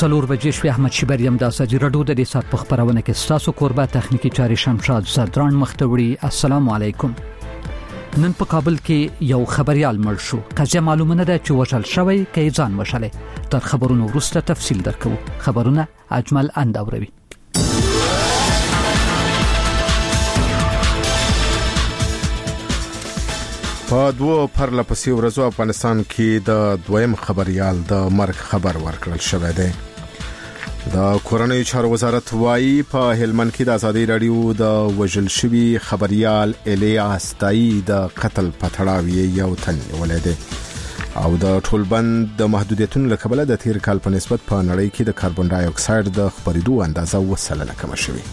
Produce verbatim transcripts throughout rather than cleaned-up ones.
څلور بجې شوې. احمد شیبر یم د ازادي راډیو د دې سات په خبرونه کې ستاسو قربا تخنیکی چاري شمشاد زدران مختوړي. السلام علیکم. نن په کابل کې یو خبريال مړ شو. قضیه معلومه نه ده چې وژل شوی کې ځان وشله. تر خبرونو وروسته تفصیل درکو. خبرونه اجمل انداوروي. په دوه پرله پسې ورځو افغانستان کې د دویم خبريال د مرګ خبر ورکړل شوی دی. د کورنۍ چارو وزارت وايي په هلمند کې د ازادي راډیو د وژل شوی خبريال الیاس تای د قتل پټړاوی یو تن ولید او د ټولبند د محدودیتونو لکبله د تیر کال په نسبت په نړۍ کې د کاربن ډای اکساید د خپرېدو اندازه وسلنه کم شوی.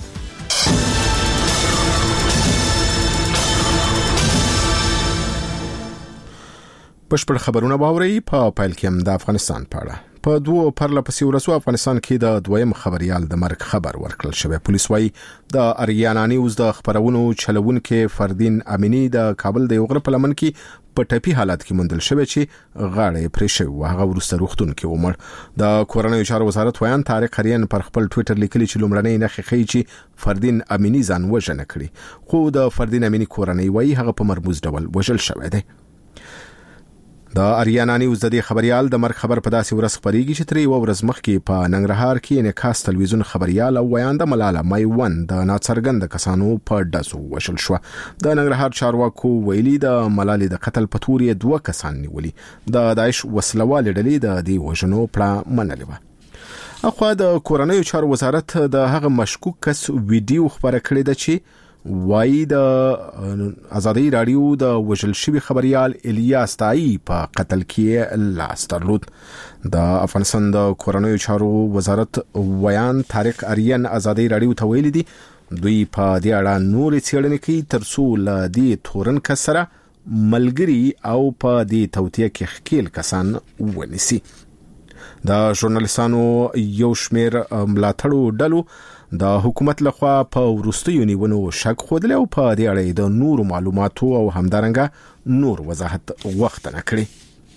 بشپړ خبرونه باوري په پایل کې هم د افغانستان په اړه. په دوه پرله پسې ورځو افغانستان کې د دویم خبريال د مرګ خبر ورکړل شوی. پولیس وايي د اریانا نیوز د خبرونو چلوونکو فردین امینی د کابل د یو غره په لمن کې په ټپي حالت کې موندل شوی چې غاړه پرې شوی او هغه ورسته روغتون کې ومړ. د کورنۍ چارو وزارت ویان طارق اریان پر خپل ټوئیټر لیکلی چې لومړنۍ نښې ښیي چې فردین امینی ځان وژنه کړې، خو د فردین امینی کورنۍ وايي هغه په مرموز ډول وژل شوی دی. د اریانا نیوز د خبريال د مرګ خبر په داسې ورځ خبريږي چې ترې و ورځ مخکې په ننګرهار کې انعکاس تلویزیون خبريال او ویانده ملاله مایوان د ناڅرګند کسانو په ډزو وشل شو. د ننګرهار چارواکو ویلي د ملالې د قتل په تور یې دوه کسان نیولي. د داعش وسلوال ډلې د دې وژنو پړه منلې و. اخوا د کورنۍ چارو وزارت د هغه مشکوک کس ویډیو خبره کړې ده چې وای د ازادي راډیو د وژل شوی خبريال الیاس تای په قتل کې لاس درلود. د افغانستان د کورنۍ چارو وزارت ویان طارق اریان ازادي راډیو ته ویلي دي دوی په دې اړه نور څېړنې کوي ترڅو ل دې تورن کسره ملګری او په دې توتیه کې خکیل کسان ونیسي. د ژورنالیستانو یو شمیر ملاتړو ډلو د حکومت لخوا په ورستیو نیونو شک خوده او په دې اړه د نور معلوماتو او همدارنګه نور وضاحت وخت نه کړی.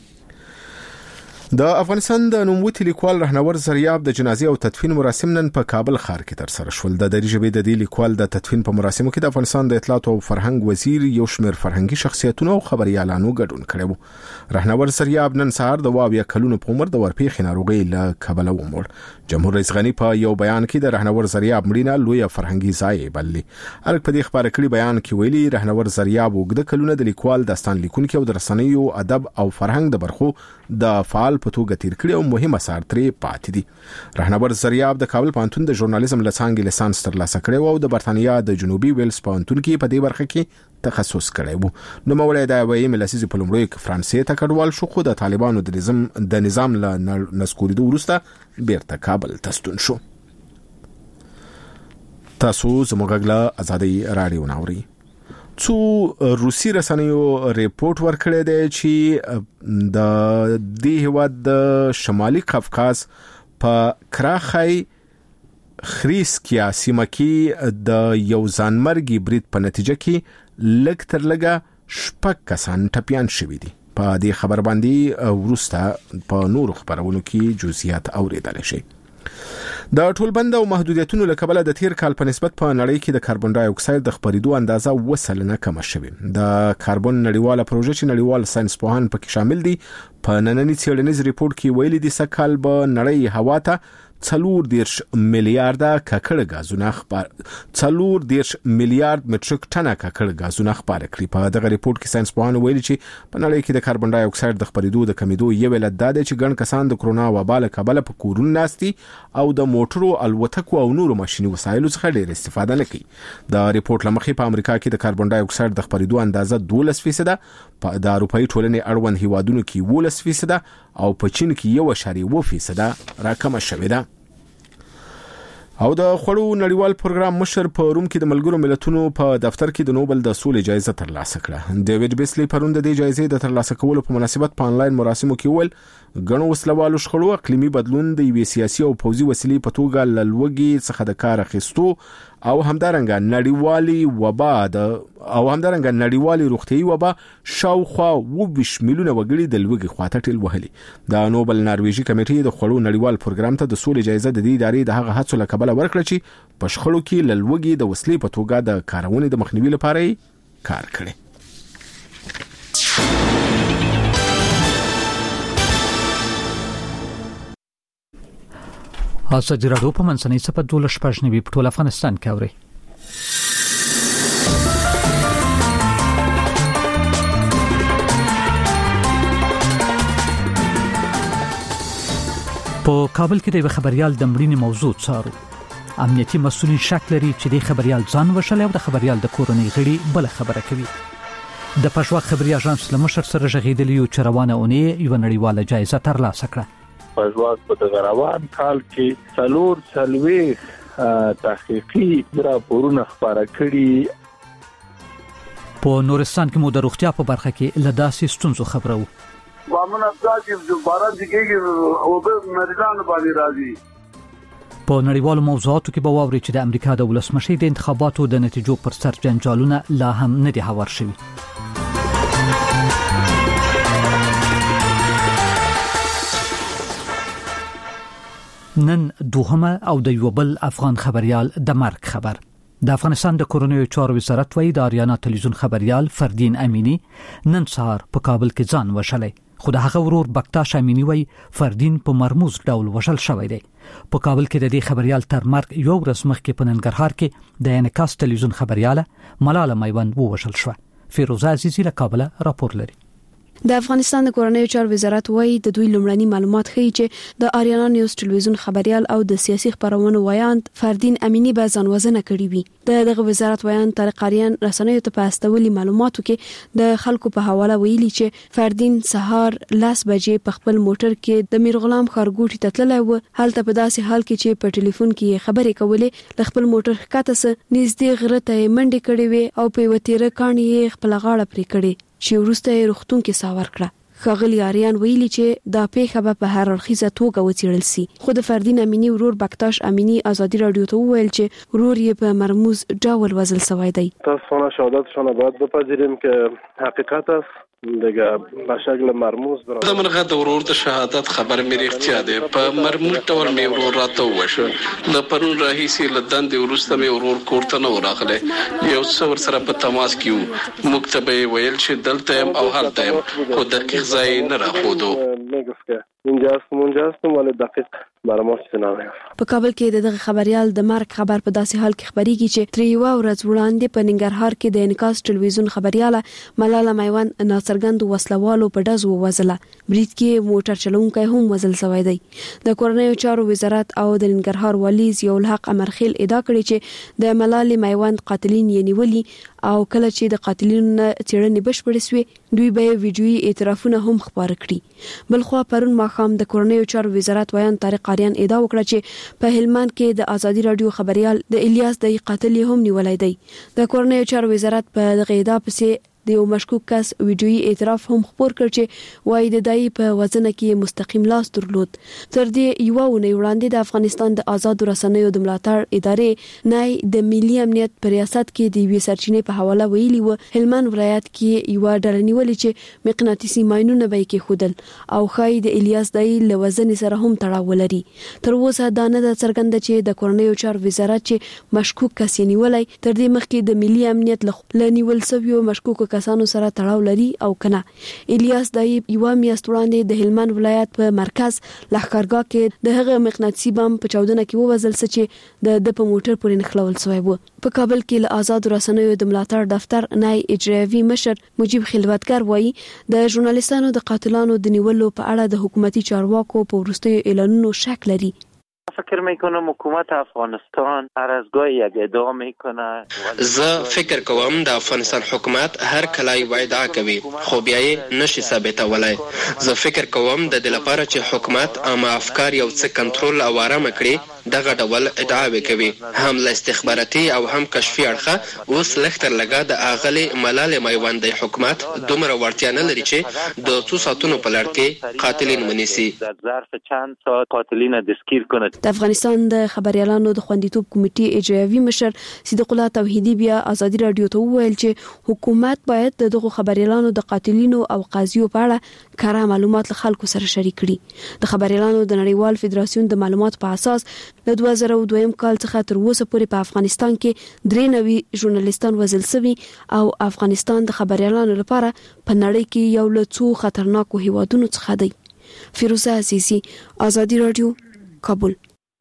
د افغانستان د نوموتي لیکوال رهنور زریاب د جنازې او تدفین مراسم نن په کابل ښار کې تر سره شول. د دری ژبې د دې لیکوال د تدفین په مراسمو کې د افغانستان د اطلاعات او فرهنګ وزیر یو شمیر فرهنګي شخصیتونو او خبريالانو ګډون کړو. رهنور زریاب نن سهار د واویا کلونو په عمر د ورپېخ ناروغي له کابل ومړ. جمهور رئیس غنی په یو بیان کې د رهنور زریاب مړینه لوی فرهنګي ځای بللی. ارګ په دې خبره کړي بیان کې ویلي رهنور زریاب وګړه کلونه د لیکوال داستان لیکونکو او د رسنیو ادب او فرهنګ د برخو د فعال په توګه تیر کړی او مهمه اثار ترې پاتې دي. رهنور زریاب د کابل پوهنتون د ژورنالیزم لڅانګې لیسانس ترلاسه کړی او د برتانیا د جنوبي ویلز پوهنتون کې په دې برخه کې تخصص کړی وو. نو مولای د وایم لسیز په لومړی کې فرانسې ته کډوال شو خو د طالبانو د نظام د نظام له نسکوریدو وروسته بیرته کابل ته ستون شو. تاسو زموږ غږ ازادي راډیو ناوري. څو روسي رسنیو ریپورت ورکړی دی چې د دې هیواد د شمالي قفقاز په کراخای خریسکیا سیمه کې د یو ځانمرګي برید په نتیجه کې لږ تر لږه شپږ کسان ټپیان شوي دي. په دې خبر باندې وروسته په نورو خبرونو کې جزئیات اوریدل شي. د ټولبند او محدودیتونو لکبله د تیر کال په نسبت په نړۍ کې د کاربن ډای اکساید د خپرېدو اندازه وسلنه کم شوه. د کاربن نړیواله پروژه چې نړیوال ساينس پوهان پکې شامل دي په نننی څېړنیز ریپورت کې ویلي دي سکهال به نړۍ هوا ته څلور دیرش میلیارډه ککړ غازونه خبر څلور دیرش میلیارډ مټریک ټنه ککړ غازونه خبر کړی. په دغه ریپورت کې ساينس پوهان ویلي چې په نړۍ کې د کاربن ډای اکساید د خپرېدو د کمیدو یو علت دا دی چې ګڼ کسان د کرونا وبا له کبله په کورونو ناستي او د موټرو الوتکو او نورو ماشيني وسایلو څخه ډېر استفاده نه کوي. د ریپورت لمخې په امریکا کې د کاربن ډای اکساید د خپرېدو اندازه دولس فیصد په د اروپאי ټولنې اړوند هیوادونو کې ولس فیصد او په چین کې یو اشاریه و فیصد راکمه شوې ده. او د خړو نړیوال پروګرام مشر په روم کې د ملګرو ملتونو په دفتر کې د نوبل د سولې جایزه ترلاسه کړه. ډیوډ بیسلی پروند د جایزې د ترلاسه کولو په مناسبت په انلاین مراسمو کې ول غنو وسلوالو شخړو اقلیمي بدلون د یوې سیاسي او پوځي وسیلې په توګه لوګي څخه د کار اخیستو او همدارنګه نړیوالي وبا د او همدارنګه نړیوالي روغتيایي وبا شاوخوا وبش میلیونه وګړي د لوګي خواته ټیل وهلي. د نوبل نارویجی کمیټې د خړو نړیوال پروګرام ته د سولې جایزه د دې ادارې د هغه هڅو لکبل ورکړه چې په شخړو کې لوګي د وسلې په توګه د کارونې د مخنیوي لپاره کار کړي. ازادي راډیو په منځنۍ صفحه دولس پښنوي په ټول افغانستان کې اوري. په کابل کې د خبريال د مړینې موضوع څارو. امنیتي مسؤلین شک لري چې د خبريال ځان وشل او د خبريال د کورنۍ غړي بل خبره کوي. د پښوا خبري اژانس لمشر سره غږیدلی او چروانه اونې یو نړیواله جایزه ترلاسه کړه. پښواک په دغروان کال کې څلور څلوي تحقیقي راپورونه خبره کړي. په نورستان کې مو د روغتیا په برخه کې لداسې ستونزو خبرو. وامن افزاج چې باران دګيږي او به مریضان باندې راځي. په نړیوالو موضوعاتو کې به واوري چې د امریکا د ولسمشي د انتخاباتو د نتیجو پر سر جنجالونه لا هم نه دي هوار شوي. نن دوهمه او د یو بل افغان خبريال د مرګ خبر. د افغانستان د کورونیو چارو وزارت وایي د آریانا تلویزیون خبريال فردین امینی نن سهار په کابل کې ځان وشلې. خو د هغه ورور بکتاش امینی وایي فردین په مرموز ډول وشل شوی دی. په کابل کې د دې خبريال تر مرګ یو ورځ مخکې په ننګرهار کې د انعکاس تلویزیون خبرياله ملاله میوند ووشل شو. فیروزه عزیزی له کابل راپور لري. د افغانستان د کورنیو چارو وزارت وایي د دوی لومړني معلومات ښیي چې د آریانا نیوز ټلویزیون خبريال او د سیاسي خبرونو وایاند فردین امینی به ځان وزنه کړی وي. د دغه وزارت وایاند طارق اریان رسنیو ته په استولي معلوماتو کې د خلکو په حواله ویلي چې فردین سهار لس بجې په خپل موټر کې د میر غلام خارګوټي ته تللی و. هلته په داسې حال کې چې په ټلیفون کې خبرې کولې د خپل موټر ښکته سه نږدې غره ته منډې کړې وې او په وتیره کاڼي خپل غاړه پرې کړې چې ورسته رختون کې ساور کړه. خغلی آریان ویلي چې دا پیښه به په هر اړخیزه توګه وڅېړل شي. خو د فردین امینی ورور بکتاش امینی ازادي رادیو ته وویل چې ورور یې په مرموز ډول وزل شوی دی. تاسو نه شهادتشان باید بپذیریم که حقیقت است دیگه به شکل مرموز برای د مرغه د ورور د شهادت خبر مې اختیا ده په مرموز ډول مې ورور راته وشو. د پرون راهیسي لدان د ورسته مې ورور کوړته نه وراغله. یو څور سره په تماس کې مکتبه ویل چې دلته او هلته خو دقیق ځای نه راخودو. اینجاست مونجاست ولی دقیق برامو څنګه. په کابل کې دغه خبريال د مرګ خبر په داسې حال کې خبريږي چې تر یو ورځ وړاندې په ننګرهار کې د انعکاس ټلویزیون خبرياله ملاله میوند ناڅرګند وسلوالو په ډز ووزله. برید کې موټر چلونکی هم وزل شوی دی. د کورنیو چارو وزارت او د ننګرهار والی ضیاء الحق امرخیل ادعا کړې چې د ملاله میوند قاتلین یې نیولي او کله چې د قاتلینو څېړنې بشپړې شوې دوی به ویډیويي اعترافونه هم خبر کړي. بلخو پرون ماښام د کورنیو چارو وزارت وایان طارق اریان ادعا وکړه چې په هلمند کې د ازادي رادیو خبريال د الیاس د قاتل هم نیولای دی. د کورنیو چارو وزارت په دغه ادعا پسې د یو مشکوک کس ویډیويي اعتراف هم خبر کړ چې وایي د دای په وزن کې مستقیم لاس درلود. تر دې یو ونې وړاندې د افغانستان د آزاد رسنیو د ملاتړ ادارې نه د ملي امنیت په ریاست کې د وی سرچینې په حواله ویلي و هلمند ولایت کې یو ډله نیولې چې مقناطیسي ماینونه به کې خودل او خای د الیاس دای له وزن سره هم تړاو لري. تر اوسه دا نه د څرګنده چې د کورنیو چارو وزارت چې مشکوک کس یې نیولای تر دې مخکې د ملي امنیت له نیول شویو مشکوک کسانو سره تړاو لري او کنه. الیاس دای یو میاشت وړاندې د هلمند ولایت په مرکز لښکرګاه کې د هغه مقناطیسي بم په چاودنه کې ووزل چې د د په موټر پورې نخلول شوی و. په کابل کې له آزاد رسنیو د ملاتړ دفتر نای اجرایوي مشر مجيب خلوتګر وایي د ژورنالیستانو د قاتلانو د نیولو په اړه د حکومتي چارواکو په وروستیو اعلانونو شک لري. فکر میکنم حکومت افغانستان هر از گاهی یک ادعا میکنه. زه فکر کوم د افغانستان حکومت هر کله یو ادعا کوي خو بیا یې نشي ثابتولای. زه فکر کوم د دې لپاره چې حکومت عامه افکار یو څه کنټرول او آرام کړي دغه ډول ادعاوې کوي. هم له استخباراتي او هم کشفي اړخه اوس لختر لګا د اغلي ملالې میوند حکومت دومره ورتیا نه لري چې د څو ساتونو په لړ کې قاتلین ونیسي. در ظرف چند ساعت قاتلین دستگیر کنه. د افغانستان د خبريالانو د خوندیتوب کمیټې اجرایوي مشر صدیق الله توحیدی بیا ازادي رادیو ته وویل چې حکومت باید دغه خبريالانو د قاتلینو او قاضیو په اړه کره معلومات له خلکو سره شریک کړي. د خبريالانو د نړیوال فدراسیون د معلومات په اساس د دوه زره دوه کال څخه تر اوسه پورې په افغانستان کې درې نوي ژورنالیستان وژل شوي او افغانستان د خبريالانو لپاره په نړۍ کې یو له څو خطرناکو هیوادونو څخه دی. فیروزه عزیزی، ازادي رادیو، کابل.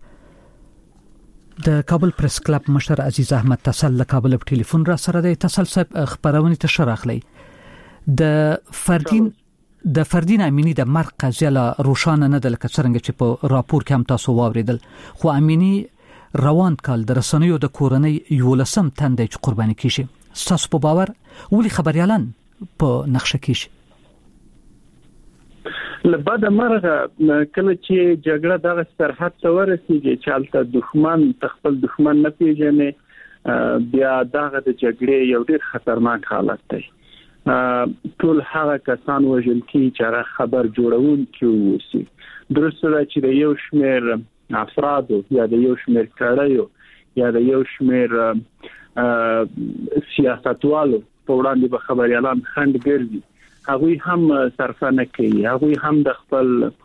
د کابل پریس کلب مشر عزیز احمد تسل له کابل په ټلیفون را سره دی. تسل صاحب خبرونه ته شراخلی د فردین د فردین امینی د مرګ قضیه لا روشانه نه ده لکه څنګه چې په راپور کې هم تاسو واوریدل، خو امینی روان کال د رسنیو د کورنۍ یو لسم تندې چې قرباني کیږي. تاسو په باور ولي خبريالان په نقشه کیږي؟ لبعد مرغه کله چې جګړه دغه سرحد ته ورسیږي چې البته دښمن خپل دښمن نه پیژني، بیا دغه د جګړې یو ډېر خطرناک حالت دی. ټول هغه کسان وژل کی چې خبر جوړون کې وسی. درسته ده چې د یو شمېر افرادو یا د یو شمېر کړهیو یا د یو شمېر سیاستوالو په وړاندې به خبريالان خند ګرځي. هغوی هم صرفانه کوي، هغوی هم د خپل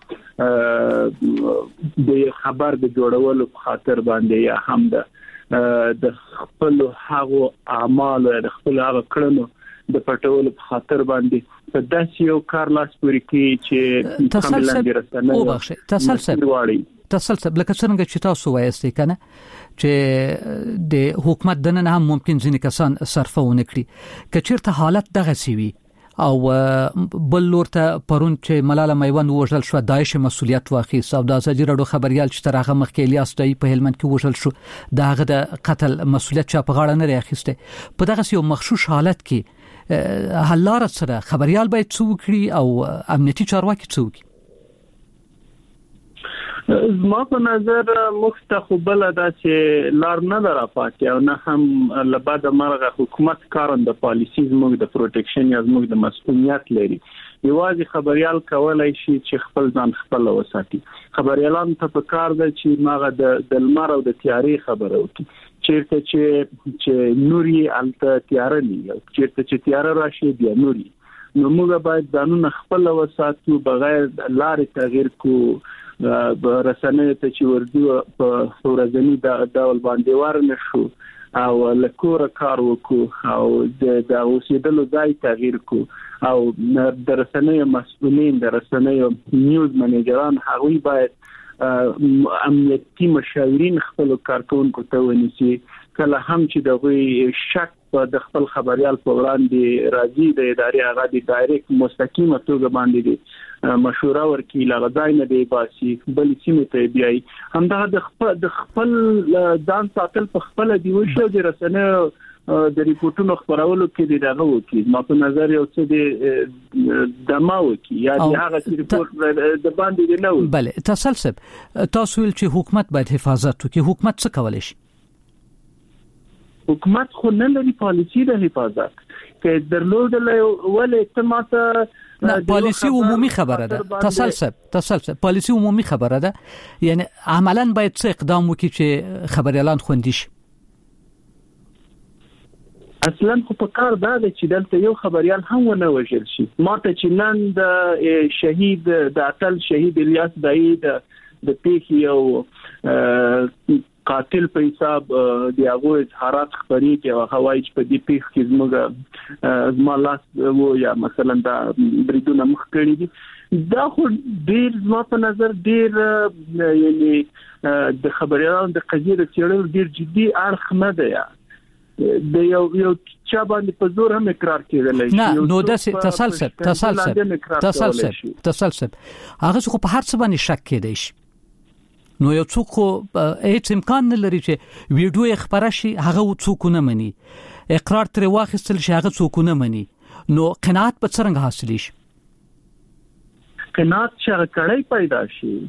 د خبر د جوړولو په خاطر باندې یا هم د د خپل هغو اعمال او د خپل هغه کړنو د پټولو په خاطر باندې په داسې یو کار لاس پورې کوي چې تسلسل او بخښه تسلسل تسلسل لکه څنګه چې تاسو وایستئ کنه چې د حکومت دنه هم ممکن ځینې کسان صرفونه کړي کچیرته حالت دغه سی وي او بل لورته پرون چې ملاله میوند وژل شو داعش مسولیت واخیست او د ازادي رادیو خبريال چې ترغه مخکې الیاس دای په هلمند کې وژل شو دغه د قتل مسولیت چا په غاړه نه راخسته. په دغه یو مخشوش حالت کې حلار سره خبريال باید څو کړي او امنیتي چارواکي څو کړي؟ زما په نظر مستقبل دا چې لار نه درافاتي او نه هم لبعد مرغه حکومت کارند پالیسی زموږ د پروټیکشن یا زموږ د مسؤلیت لري. یوازې خبريال کولای شي چې خپل ځان خپل وساتي. خبريالان ته په کار ده چې ماغه د لمر او د تیاری خبره وکړي. چیرته چې چې نوري الته تیار نه چیرته چې تیار راشي بیا نوري. نو موږ باید ځانونه خپل وساتو بغیر لارې تغییر کو به رسنۍ ته چې ورځو په ورځنی د ډول باندې ورنه شو او لکوره کار وکړو او د اوسېدلو ځای تغییر کو او د رسنۍ مسؤلین د رسنۍ نیوز منیجران هغوی باید امنیتي مشاورین خپل کارکونکو ته ونیسي. کله هم چې دغه شک په د خپل خبريال په وړاندې راځي د ادارې هغه د ډایرکټ مستقیمه توګه باندې مشوره ورکړي لغځای نه دی باسي بل سیمه ته بیاي. همدغه د خپل د خپل ځان ساتل په خپل دی وشو د رسنیو د ریپورتونو خبرولو کې دغه وکي. ما په نظر یو څه د دماو کې یا هغه ریپورت د باندې نه و. بله تسلسل تاسو ویل چې حکومت باید حفاظت وکړي. حکومت څه کولای شي؟ حکومت خو نه لري پالیسی د حفاظت کې درلودل ولې تماته نه پالیسی عمومي خبره ده. تسلسل تسلسل پالیسی عمومي خبره ده، یعنی عملاً باید څه اقدام وکړي چې خبريالان خوندي شي. اصلا خو په کار دا چې دلته یو خبريال هم ونه وژل شي. ماته چې نن د شهید د اتل شهید الیاس دای د پیښې یو قاتل په حساب دی هغه اظهارات خبري کې او هوایي چې په دې پیښ کې زموږ زما لاس وو یا مثلا دا بریدونه مخ کړی دي دا خو ډیر زما په نظر ډیر یعنی د خبريالانو د قضیې د چیرې ډیر جدي اړخ نه دی د یو یو چا باندې په زور هم اقرار کېدل شي. نه نو د تسلسل تسلسل تسلسل تسلسل هغه خو په هر څه باندې شک کېدای شي. نو یو څوک هیڅ امکان نه لري چې ویډیو خبره شي هغه څوک نه مني، اقرار تر واخیستل شي هغه څوک نه مني. نو قناعت په څنګه حاصل شي؟ قناعت چې کړای پیدا شي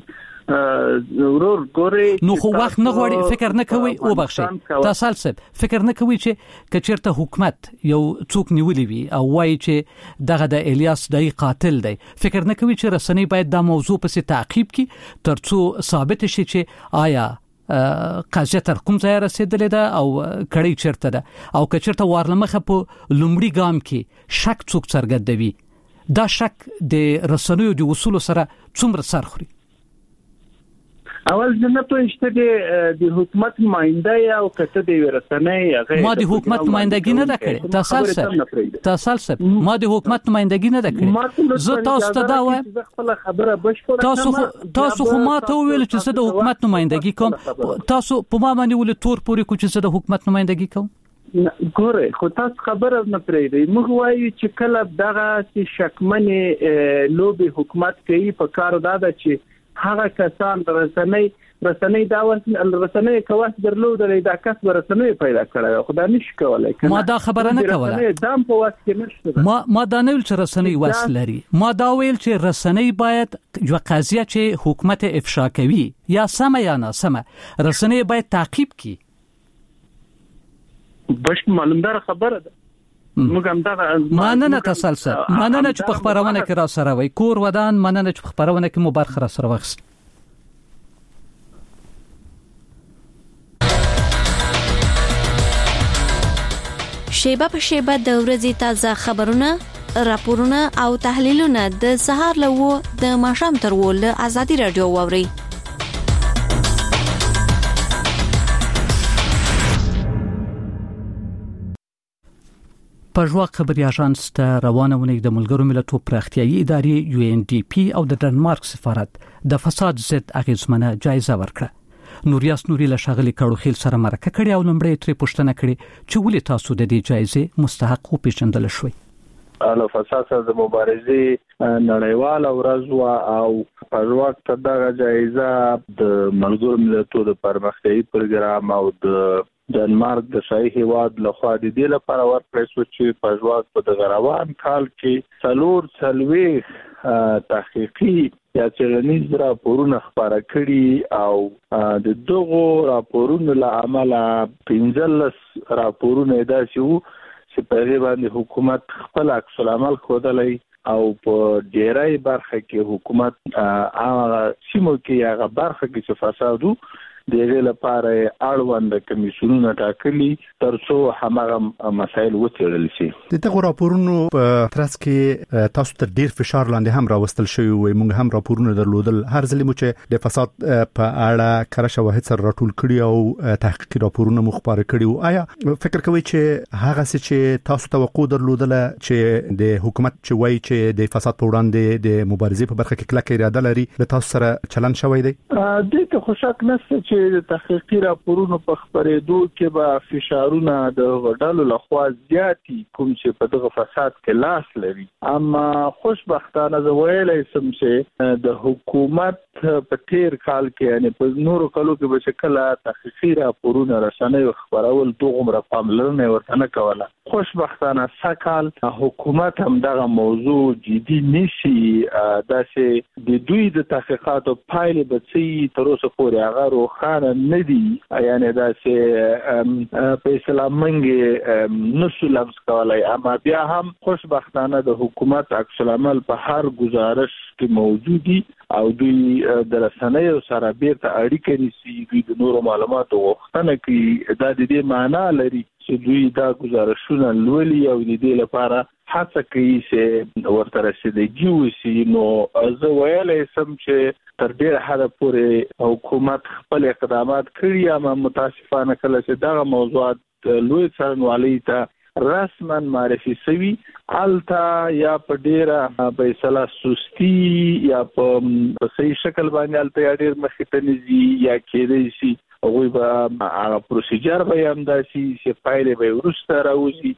ورور ګوري نو خو وخت نه غواړي فکر نه کوي او بخښي تاسو صاحب فکر نه کوي چې کچرته حکومت یو څوک نیولې وي او وایي چې دغه د الیاس دای قاتل دی فکر نه کوي چې رسنۍ باید دا موضوع پسې تعقیب کړي ترڅو ثابت شي چې آیا قضیه تر کوم ځای رسیدلې ده او کړي چرته ده او کچرته وارلمخه په لومړي ګام کې شک څوک څرګندوي دا شک د رسنیو د اصول سره څومره سر خوري اول نه پوهیږته د د حکومت نماینده او کته د ورسنۍ هغه ما د حکومت نمائندګي نه ده کړې تاسو سره تاسو سره ما د حکومت نمائندګي نه ده کړې زه تاسو ته دا وایم خپل خبره بشپړه تاسو تاسو خو ما ته ویل چې زه د حکومت نمائندګي کوم تاسو په ما باندې ول تور پورې کو چې زه د حکومت نمائندګي کوم ګوره خو تاسو خبره نه پرېږدئ موږ وایو چې کله دغه چې شکمنې لوبي حکومت کوي په کار دا ده چې هغه کسان رسنۍ رسنۍ دا رسنۍ کواس درلودلې دا کس رسنۍ پیدا کړی خو دا نشي کولای ما دا خبره نه کوله دا په واس کې نشته ما ما دا نه ویل چې رسنۍ واس لري ما دا ویل چې رسنۍ باید یو قضیه چې حکومت افشا کوي یا سم یا نه سم رسنۍ باید تعقیب کړي بش معلومدار خبره ده موږ هم دا مننه تسلسل مننه چې په خبرونه کې را سره وای کور ودان مننه چې په خبرونه کې مو برخه را سره وخت شیبه په شیبه د ورځې تازه خبرونه راپورونه او تحلیلونه د سهار له و د ماښام تر و له ازادي رادیو ووري پژوا خبري اژانس ته روانونه د ملګرو ملتونو پراختیایي ادارې یو ان ډي پی او د ډنمارک سفارت د فساد ضد اغیزمنه جایزه ورکړه نوریاس نوري له شاغلي کړو خیل سره مرکه کړي او لمړی ترې پوښتنه کړي چې ولې تاسو د دې جایزې مستحق او پیژندل شوي له فساد سره د مبارزې نړیواله ورځ او پژوا ته دغه جایزه د ملګرو ملتونو د پرمختیایي پروګرام او د ډنمارک د شاهي هیواد لخوا د دې لپاره ورکړل شو چې پژوا په دغه روان کال کې څلور څلوي تحقیقي یا څېړنیز راپورونه خپاره کړي او د دغو راپورونو له امله پنځلس راپورونه داسې وو چې په هغه باندې حکومت خپل عکس العمل ښودلی او په ډیری برخه کې حکومت هغه سیمو کې هغه برخه کې چې فساد وو دغه لپاره اړوند کمیسیونونه ټاکلي ترڅو همغه مسایل وڅېړل شي دغه راپورونو په ترڅ کې تاسو ته ډیر فشار لاندې هم راوستل شوی وي موږ هم راپورونه درلودل هر ځل مو چې د فساد په اړه کار شواهد سره راټول کړي او تحقیقي راپورونه مخبره کړي او آیا فکر کوي چې هغه څه چې تاسو توقع درلودل چې د حکومت چې وایي چې د فساد په وړاندې د مبارزې په برخه کې کلکه اراده لري له تاسو سره چلن شوی دی د ته خوشاک نشته چې د تحقیقي راپورونو په خبرېدو کې به فشارونه د غډالو لخوا زیاتی کوم چې په دغه فساد کې لاس لري اما خوشبختانه زه ویلای سم چې د حکومت په تیر کال کې یعنی په نورو کالو کې به شکل تحقیقي راپورونه رسنۍ خبرول دوغمره پاملرنه ورته نه کوله خوشبختانه سکهال حکومت هم دغه موضوع جدي نشي داسې د دوی د تحقیقاتو پایلې به څه تر اوسه پورې هغه روښانه نه دي یعنی داسې په اسلام منګي نشو لمس کولای اما بیا هم خوشبختانه د حکومت عکس العمل په هر گزارش کې موجودي او دوی د رسنیو سره بیرته اړیکه نیسي دوی د نورو معلوماتو غوښتنه کوي دا د دې معنا لري چې دوی دا گزارشونه لولي او د دې لپاره هڅه کوي چې ورته رسیدګي وشي نو زه ویلای سم چې تر ډېره حده پورې حکومت خپل اقدامات کړي اما متاسفانه کله چې دغه موضوعات لوی څارنوالۍ ته رسما معرفي شوي التا یا په ډېره په اصطلاح سستی یا په صحیح شکل باندې التا یا ډېر مخې ته نږدې یا کېدای شي هغوی به هغه پروسیجر به یې همداسې چې پایلې به یې وروسته راوځي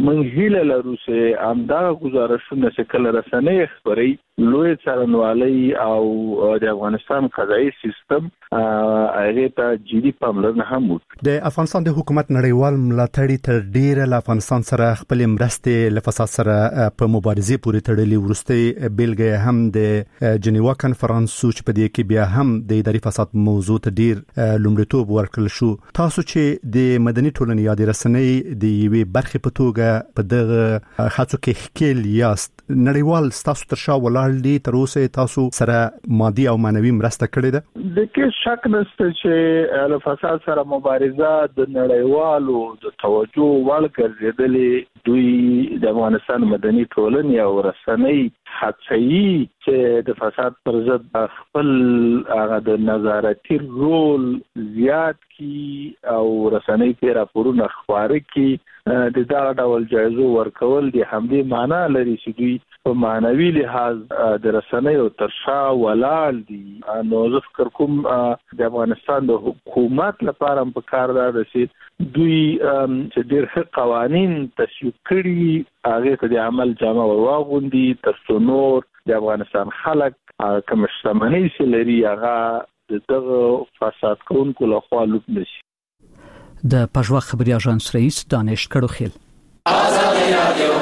موږ هیله لرو چې همدغه گزارشونه چې کله رسنۍ خبري لوی څارنوالي او د افغانستان قضایي سیستم هغه ته جدي پاملرنه هم وکړي. د افغانستان د حکومت نړیوال ملاتړ تر ډیره له افغانستان سره خپل مرستې له فساد سره په مبارزه پورې تړلې ورسته بیلګه هم د جنیوا کانفرنس چې په دې کې بیا هم د اداري فساد موضوع ته ډیر لومړیتوب ورکړل شو. تاسو چې د مدني ټولنې یا د رسنۍ د یوې برخې په توګه په دغه هڅو کې ښکیل یاست، نړیوال تاسو تر شا ولاړ دي، تر اوسه تاسو سره مادي او معنوي مرسته کړې ده؟ د کې شک نشته چې له فساد سره مبارزه د نړیوالو د توجه وړ ګرځېدلې. دوی د افغانستان مدني ټولنې او رسنۍ هڅوي چې د فساد پر ضد خپل هغه د نظارتي رول زیات کی او رسنۍ په راپورونه خبره کی د دا ډول جایزو ورکول دي همدې معنا لري چې دوی په معنوي لحاظ د رسنۍ او ترشا ولال دي. نو زه فکر کوم د افغانستان د حکومت لپاره په کار ده چې دوی چې ډېر ښه قوانين تصویب کړي هغه ته د عمل جامه ورواغوندي تر څو نور د افغانستان خلک کوم شتمنۍ چې لري هغه دغه فساد کوونکو له خوا لوټ نشي. د پژوا خبري اژانس رئیس دانش کړوخیل. آزادي رادیو.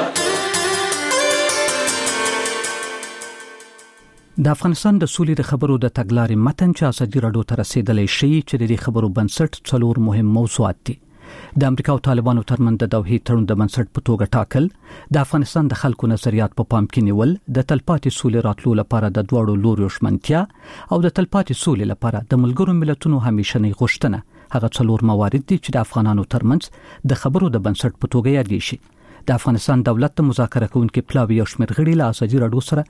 د افغانستان د سولې د خبرو د تګلارې متن چې ازادي رادیو ته رسیدلې شي چې د خبرو بنسټ څلور مهم موضوعات دي. د امریکا او طالبانو ترمنځ د دوحې تړون د بنسټ په توګه ټاکل، د افغانستان د خلکو نظریات په پام کې نیول، د تلپاتې سولې راتلو لپاره د دواړو لوريو ژمنتیا او د تلپاتې سولې لپاره د ملګرو ملتونو همیشنۍ غوښتنه. هغه څلور موارد دي چې د افغانانو ترمنځ د خبرو د بنسټ په توګه یادې شي. د افغانستان دولت د مذاکره کوونکو پلاوی او شمېر غړي له ازادي رادیو سره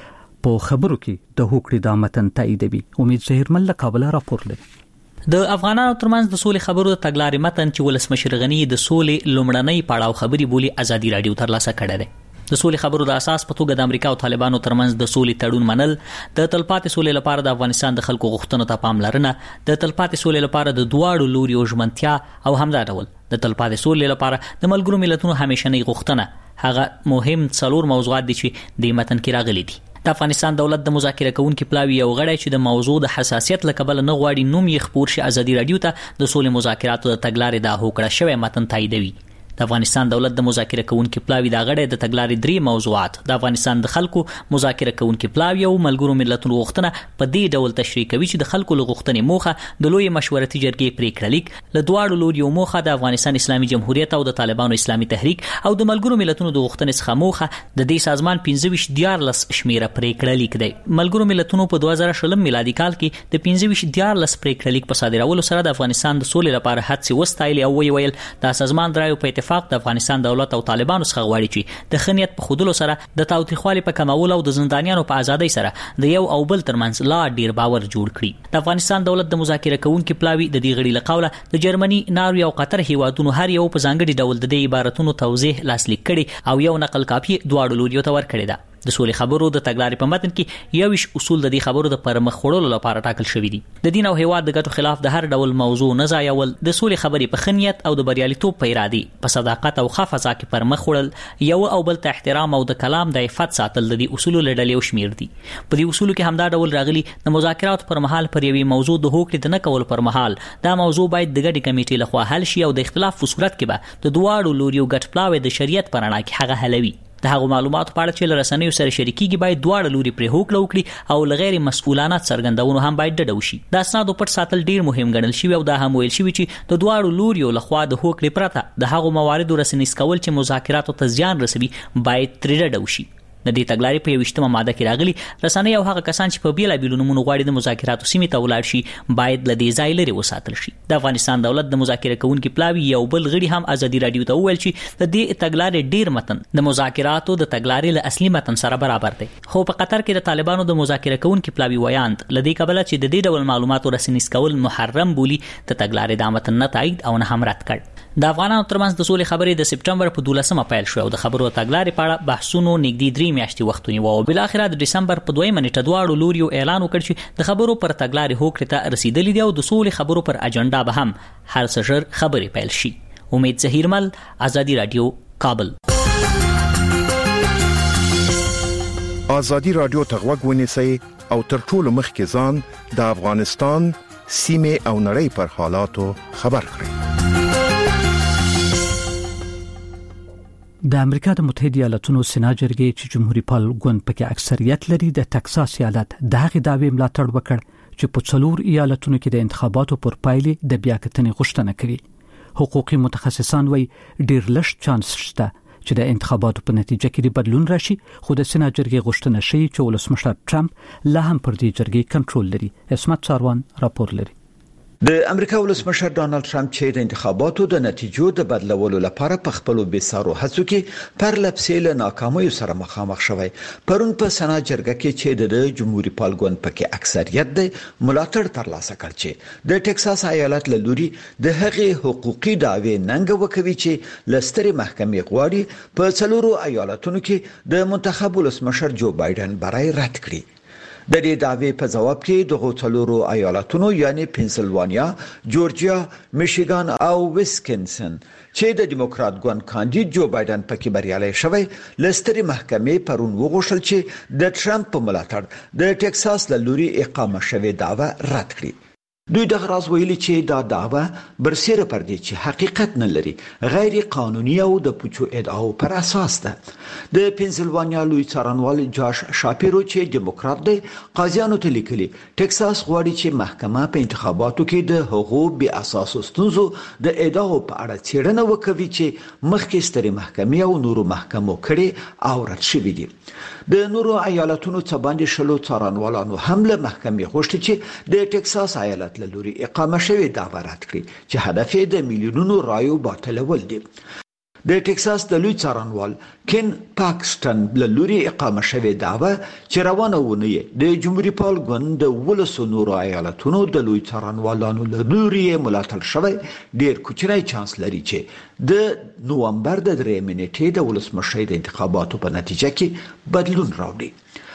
په خبرو کې د هوکړې د متن تاییدوي. امید زهیرمل له کابل راپور لري. د افغانانو ترمنځ د سولې خبرو د تګلارې متن چې ولسمشر غنی د سولې لومړنۍ پړاو خبري بولی ازادي رادیو ترلاسه کړی دی. د سولې خبرو د اساس په توګه د امریکا او طالبانو ترمنځ د سولې تړون منل، د تلپاتې سولې لپاره د افغانستان د خلکو غوښتنو ته پاملرنه، د تلپاتې سولې لپاره د دواړو لوريو ژمنتیا او همدا ډول د تلپاتې سولې لپاره د ملګرو ملتونو همیشنۍ غوښتنه. هغه مهم څلور موضوعات دي چې د متن کې راغلي دي. د افغانستان دولت د مذاکره کوونکو پلاوی یو غړی چې د موضوع د حساسیت لکبل نه غواړي نوم یې خبر شي ازادي رادیو ته د سولې مذاکراتو د تګلارې د هوکړه شوی متن تاییدوي. د افغانستان دولت د مذاکره کوونکو پلاوی د غړی د تګلارې درې موضوعات د افغانستان د خلکو مذاکره کوونکو پلاوی او ملګرو ملتونو غوښتنه په دې ډول تشریح کوي چې د خلکو له غوښتنې موخه د لوی مشورتي جرګې پریکړه لیک له دواړو لوريو موخه د افغانستان اسلامي جمهوریت او د طالبانو اسلامي تحریک او د ملګرو ملتونو د غوښتنې څخه موخه د دې سازمان پنځه ویشت دیارلس شمیره پریکړه لیک دی. ملګرو ملتونو په دوه زره شلم میلادي کال کې د پنځه ویشت دیارلس پریکړه لیک په صادرولو سره د افغانستان د سولې لپاره هڅې وستایلې او ویل د سازمان درایو په اتفاق د افغانستان دولت او طالبانو څخه غواړي چې د خنیت په خودلو سره د تاوتریخوالي په کمولو او د زندانیانو په ازادۍ سره د یو او بل ترمنځ لا ډیر باور جوړ کړي. د افغانستان دولت د مذاکره کوونکو پلاوی د دې غړي له قوله د جرمني، ناروې او قطر هیوادونو هر یو په ځانګړي ډول د دې عبارتونو توضیح لاسلیک کړي او یو نقل کاپي دواړو لوريو ته ورکړي ده. د سولې خبرو د تګلارې په متن کې یوش اصول د دې خبرو د پرمخ وړلو لپاره ټاکل شوی دي. د دین او هیواد د ګټو خلاف د هر ډول موضوع نه ځایول، د سولې خبرې په خنیت او د بریالیتوب په ارادي، په صداقت او خفضا کې پرمخ وړل، یو او بل ته احترام او د کلام د عفت ساتل د دې اصول لړلې او شمیر دي. په دې اصولو کې همدا ډول راغلي د مذاکرات پر مهال پر یوې موضوع د هوکړې د نه کول پر مهال دا موضوع باید د ګډې کمیټې لخوا حل شي او د اختلاف په صورت کې به د دواړو لوريو ګډ پلاوی د شریعت پر اړه کې هغه حلوي. د هغو معلوماتو په اړه چې لرسنیو سره شریکيږي باید دواړه لوري پر هوکړه وکړي او لغیر مسؤلانه څرګندونو هم باید ډډه وشي. د اسنادو پټ ساتل ډیر مهم ګڼل شوی او دا هم ویل شوی چې د دواړو لوريو لخوا د هوکړې پرته د هغو مواردو رسنیز کول چې مذاکراتو ته زیان رسوي باید ترې ډډه وشي. د دې تګلارې په یوشتمه ماده کې راغلي رسنۍ او هغه کسان چې په بیل بیلونو مونږ غواړي د مذاکراتو سیمې ته ولاړ شي باید له دې ځای لري وساتل شي. د افغانستان دولت د مذاکره کوونکو پلاوی یو بل غړي هم ازادي رادیو ته وویل چې د دې تګلارې ډیر متن د مذاکراتو د تګلارې له اصلي متن سره برابر دی. خو په قطر کې د طالبانو د مذاکره کوونکو پلاوی ویاند لدې قبل چې د دې ډول معلوماتو رسنیز کول محرم بولی د تګلارې د متن نه تایید او نه هم رد کړ. د افغانانو ترمنځ د سولې خبرې د سپټمبر په دولسمه پیل شو او د خبرو تګلارې په اړه بحثونو نږدې درې میاشتې وخت ونیو او بل اخر د دسمبر په دویمه نیټه دواړو لوريو اعلان وکړ چې د خبرو پر تګلارې هوکړې ته رسیدلې دي او د سولې خبرو پر اجنډا به هم هر څه ژر خبرې پیل شي. امید زهیرمل، ازادي رادیو، کابل. ازادي رادیو ته غوږ ونیسئ او تر ټولو مخکې ځان د افغانستان سیمه او نړۍ پر حالاتو خبر کړئ. د امریکا د متحده ایالاتونو سنا جرګې چې جمهوریت پال ګوند پکې اکثریت لري د ټکساس ایالت دغه داوی ملاتړ وکړ چې په څلور ایالتونو کې د انتخاباتو پر پایلې د بیاکتنې غوښتنه کوي. حقوقي متخصصان وایي ډیر لږ چانس شته چې د انتخاباتو په نتیجه کې د بدلون راشي، خو د سنا جرګې غوښتنه شي چې ولسمشر ټرمپ لا هم پر دې جرګې کنټرول لري. اسمت ساروان راپور لري. د امریکا ولسمشر ډانلډ ټرمپ چې د انتخاباتو د نتیجو د بدلولو لپاره په خپل بیسارو هڅو کې پر لپسې له ناکامیو سره مخامخ شوی. پرون په سنا جرګه کې چې د جمهوریت پال ګوند پکې اکثریت د ملاتړ ترلاسه کړ چې د ټکساس ایالت له لوري د هغې حقوقي دعوی ننګ وکوي چې لستري محکمې غواړي په څلورو ایالتونو کې د منتخب ولسمشر جو بایدن برای رد کړي. د دې دعوی په جواب کې د غوڅلورو ایالتونو یعنی پنسلوانیا، جورجیا، میشیګان او ویسکنسن چې د دیموکرات ګوند کاندید جو بایدن پکې بریالي شوی، لستري محکمې پرون وغوښتل چې د ټرمپ په ملاتړ د ټکساس له لوري اقامه شوی دعوه رد کړي. دوی دغه راز ویلي چې دا دعوه برسېره پر دې چې حقیقت نه لري، غیر قانوني او د پوچو ادعاو پر اساس ده. د پنسلوانیا لوی څارنوال جاش شاپیرو چې دیموکرات دی قاضیانو ته لیکلي ټکساس غواړي چې محکمه په انتخاباتو کې د حقوق بې اساس ستونزو د ادعاو په اړه څېړنه وکوي چې مخکې ستري محکمې او نورو محکمو کړي او رد شوي دي. د نورو ایالتونو څخه باندې شلو څارنوالانو هم له محکمې غوښتي چې د ټکساس ایالت له لوري اقامه شوی دعوه رد کړي چې هدف یې د میلیونونو رایو باطلول دي. د ټکساس د لوی څارنوال کین پاکستان له لوري اقامه شوی دعوه چې روانه ونه د جمهوریت پال ګوند د ولسو نورو ایالتونو د لوی څارنوالانو له لوري ملاتړ شوی ډیر کوچنی چانس لري چې د نوامبر د درېیمې نیټې د ولسمشر د انتخاباتو په نتیجه کې بدلون راوړي.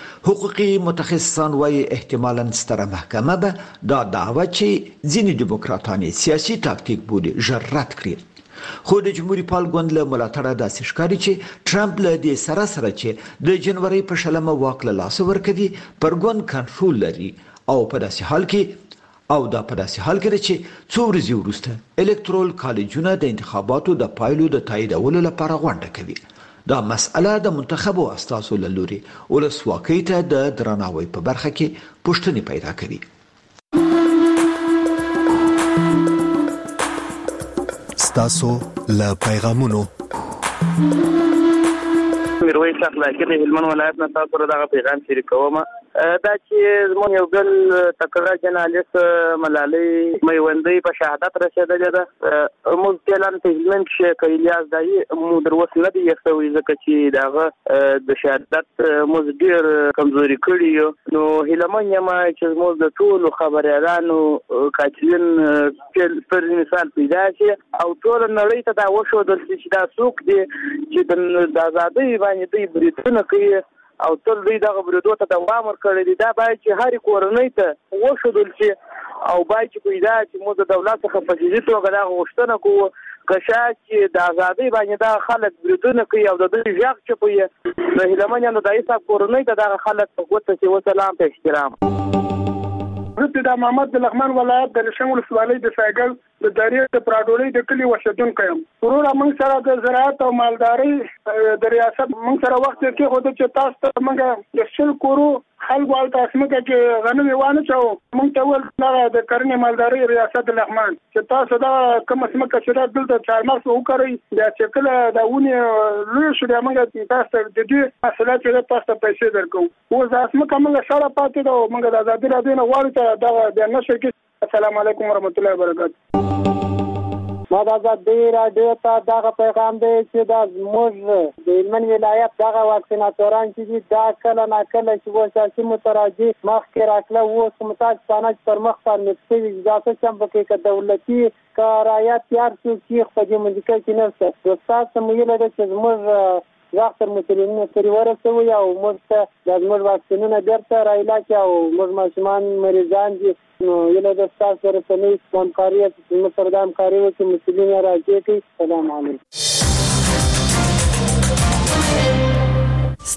حقوقي متخصصان وايي احتمالاً ستره محکمه به دا دعوه چې ځینې دیموکراتان سیاسي تاکتیک بولي ژر رد کړي. خو د جمهوریت پال ګوند له ملاتړه داسې ښکاري چې ټرمپ له دې سره سره چې د جنوري په شلمه واک له لاسه ورکوي پر ګوند کنټرول لري او په داسې حال کې او دا په داسې حال کې چې څو ورځې وروسته الکترال کالجونه د انتخاباتو د پایلو د تاییدولو لپاره غونډه کوي. دا مسأله د منتخبو استازو له لوري ولسواکۍ ته د درناوي په برخه کې پوښتنې پیدا کوي. ستاسو له پیغامونو میرویس اخلاقی د هلمند ولایت نه تاسو سره دغه پیغام شریکوم. دا چې زموږ یو بل تکړه جرنالست ملالۍ میوندۍ په شهادت رسېدلې ده. موږ اعلان په هلمند کې کلیاس دای مو دروس نه دی یوي ځکه چې دغه د شهادت موږ ډېر کمزوري کړی یو. نو هلمند یم چې موږ د ټولو خبريالانو کاتلین پر مثال پیدا شي او ټول نړۍ ته دا وشو د چې دا څوک دی چې د آزادۍ باندې دوی بریتونه کوي او تل دوی دغه بریدو ته دوام ورکړی دی. دا باید چې هر کورنۍ ته وښودل شي او باید چې پیدا چې موږ د دولت څخه په جدي توګه دا غوښتنه کوو کشه چې د آزادۍ باندې دا خلک بریدونه کوي او د دوی ژغ چپوي. د هلمند د دای صاحب کورنۍ ته دغه خلک په قوت کې وسلام په احترام. زه د محمد د لغمان ولایت د رشم ولسوالۍ د سایګل د دریې د پراډولۍ د کلی اوسیدونکو یم. وروره موږ سره د زراعت او مالدارۍ د ریاست موږ سره وخت کې خو د چې تاسو ته موږ د شل کورو خلکو او تاسو موږ کې غنم وانه چاو موږ ته ول د کرنې مالدارۍ ریاست د لغمان چې تاسو دا کوم اسمه کچره دلته چارمارس وکړئ دا چې کله دا ونی لوی شو دا موږ تاسو د دې مسله چې تاسو پیسې درکو او زاسمه کومه سره پاتې دا موږ د آزادۍ راځي نه غواړو ته دا بیان نشي. السلام علیکم ورحمت الله وبرکاته. ما د آزادۍ راډیو ته دغه پیغام دی چې دا زموږ د هلمند ولایت دغه واکسیناتوران چې دي دا کله ناکله چې وساسي متراجع مخکې راکله اوس متاج پانه پر مخ باندې شوي اضافه شم پکې که دولتي که رایه تیار شو چې په دې منځکه کې نشته. استاد ته مو ویله ده چې زموږ وخت تر مسؤلینو پورې ورسوي او موږ ته د زموږ واکسینونه بیرته رایلاکي او موږ ماشومان مریضان دي. نو یله د ستاسو سره رسنۍ همکاري موږ سره د همکاري وکړي مسؤلین راځي کوي. سلام علیکم.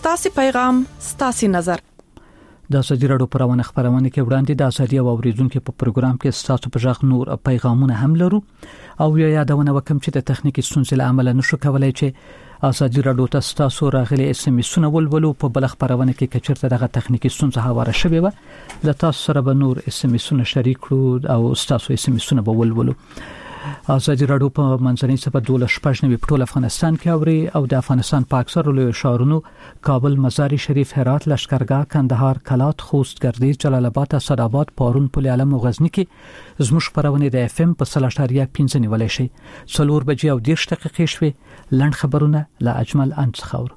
ستاسو پیغام ستاسو نظر د ازادي راډیو پرونه خبرونه کې وړاندې د ازادي او اوریدونکو په پروګرام کې ستاسو په ځخ نور پیغامونه هم لرو او یا یادونه وکم چې د تخنیکی ستونزې عمل نشو کولای چې ازادي راډیو ته ستاسو راغلي اس ام اس ولولو په بل خبرونه کې کچرته دغه تخنیکی ستونزه هواره شوی و د تاسو سره به نور اس ام اس شریک کړو او ستاسو اس ام اس به ولولو. ازادي راډیو په منځنۍ سپه دوله شپږ په ټول افغانستان کې اوري او د افغانستان په اکثر لوی ښارونو کابل، مزار شریف، هرات، لشکرګاه، کندهار، کلات، خوست، ګردیز، جلال آباد، اسداباد، پارون، پل علم او غزنی کې زموږ خبرونه د اف ام په سلاشتاریا پنځه نیولای شي. څلور بجې او دېرش دقیقې شوي. لند خبرونه لا اجمل انڅخور.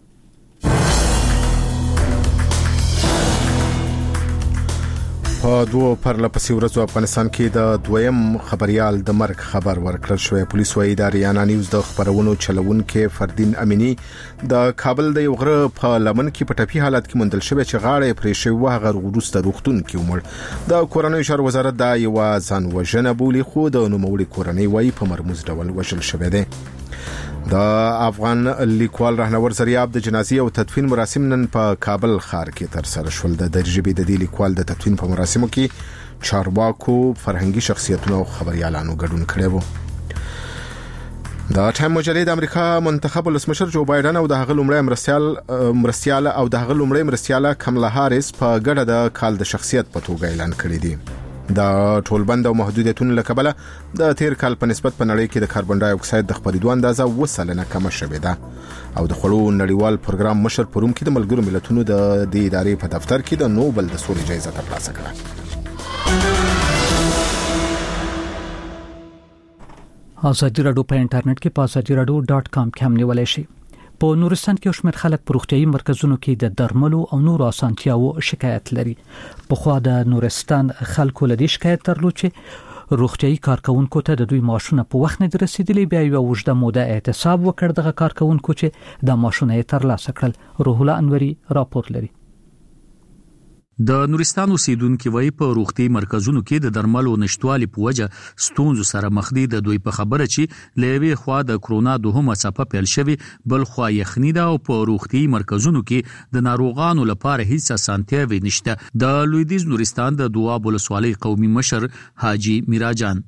په دوه پرلپسې ورځو افغانستان کې د دویم خبريال د مرګ خبر ورکړل شوی. پولیس وايي د ریانا نیوز د خبرونو چلوونکو فردین امینی د کابل د یو غره په لمن کې په ټپي حالت کې مندل شوی چې غاړه پرې شوی و هغه وروسته روغتون کې ومړ. د کورنۍ شر وزارت د یو ځان وژنه بولی خو د نوموړي کورنۍ وايي په مرموز ډول وژل شوی دی. د افغان لیکوال رهنور زریاب د جنازې او تدفین مراسم نن په کابل ښار کې تر سره شول. د درجبې د دې لیکوال د تدفین په مراسمو کې چارواکو، فرهنګي شخصیتونو او خبريالانو ګډون کړی و. د ټایم مجلې د امریکا منتخب ولسمشر جو بایدن او د هغه لومړی مرستيال مرستياله او د هغه لومړی مرستياله کملا هاریس په ګډه د کال د شخصیت په توګه اعلان کړی دی. د ټولبند او محدودیتونو لکبله د تیر کال په نسبت په نړۍ کې د کاربن ډای اکساید د خپرېدو اندازه وسلنه کم شوې ده او د خلو نړیوال پروګرام مشر پروم کې د ملګرو ملتونو د دې ادارې په دفتر کې د نوبل د سولې جایزه ترلاسه کړه. ازادي راډیو په انټرنیټ کې په ازادي راډیو ډاټ کام کې هم نیولای شئ. په نورستان کې شمېر خلک په روغتيایي مرکزونو کې د درملو او نورو اسانتیاو شکایت لري. په خوا د نورستان خلکو لدی شکایت درلود چې روغتيایي کارکونکو ته د دوی معاشونه په وخت نه رسیدلي، بیا یو وجده موده اعتصاب وکړ دغه کارکونکو چې د معاشونه یې ترلاسه کړل. روح الله انوري راپور لري. د نورستان اوسیدونکو وایي په روغتي مرکزونو کې د درملو نشټوالي په وجه ستونزو سره مخ دي. د دوی په خبره چې لوي خوا د کرونا دوهمه څپه پیل شوی، بل خوا یخني ده او په روغتي مرکزونو کې د ناروغانو لپاره هیڅ اسانتیاوي نشته. د لویدیز نورستان د دواب ولسوالۍ قومي مشر حاجی میراجان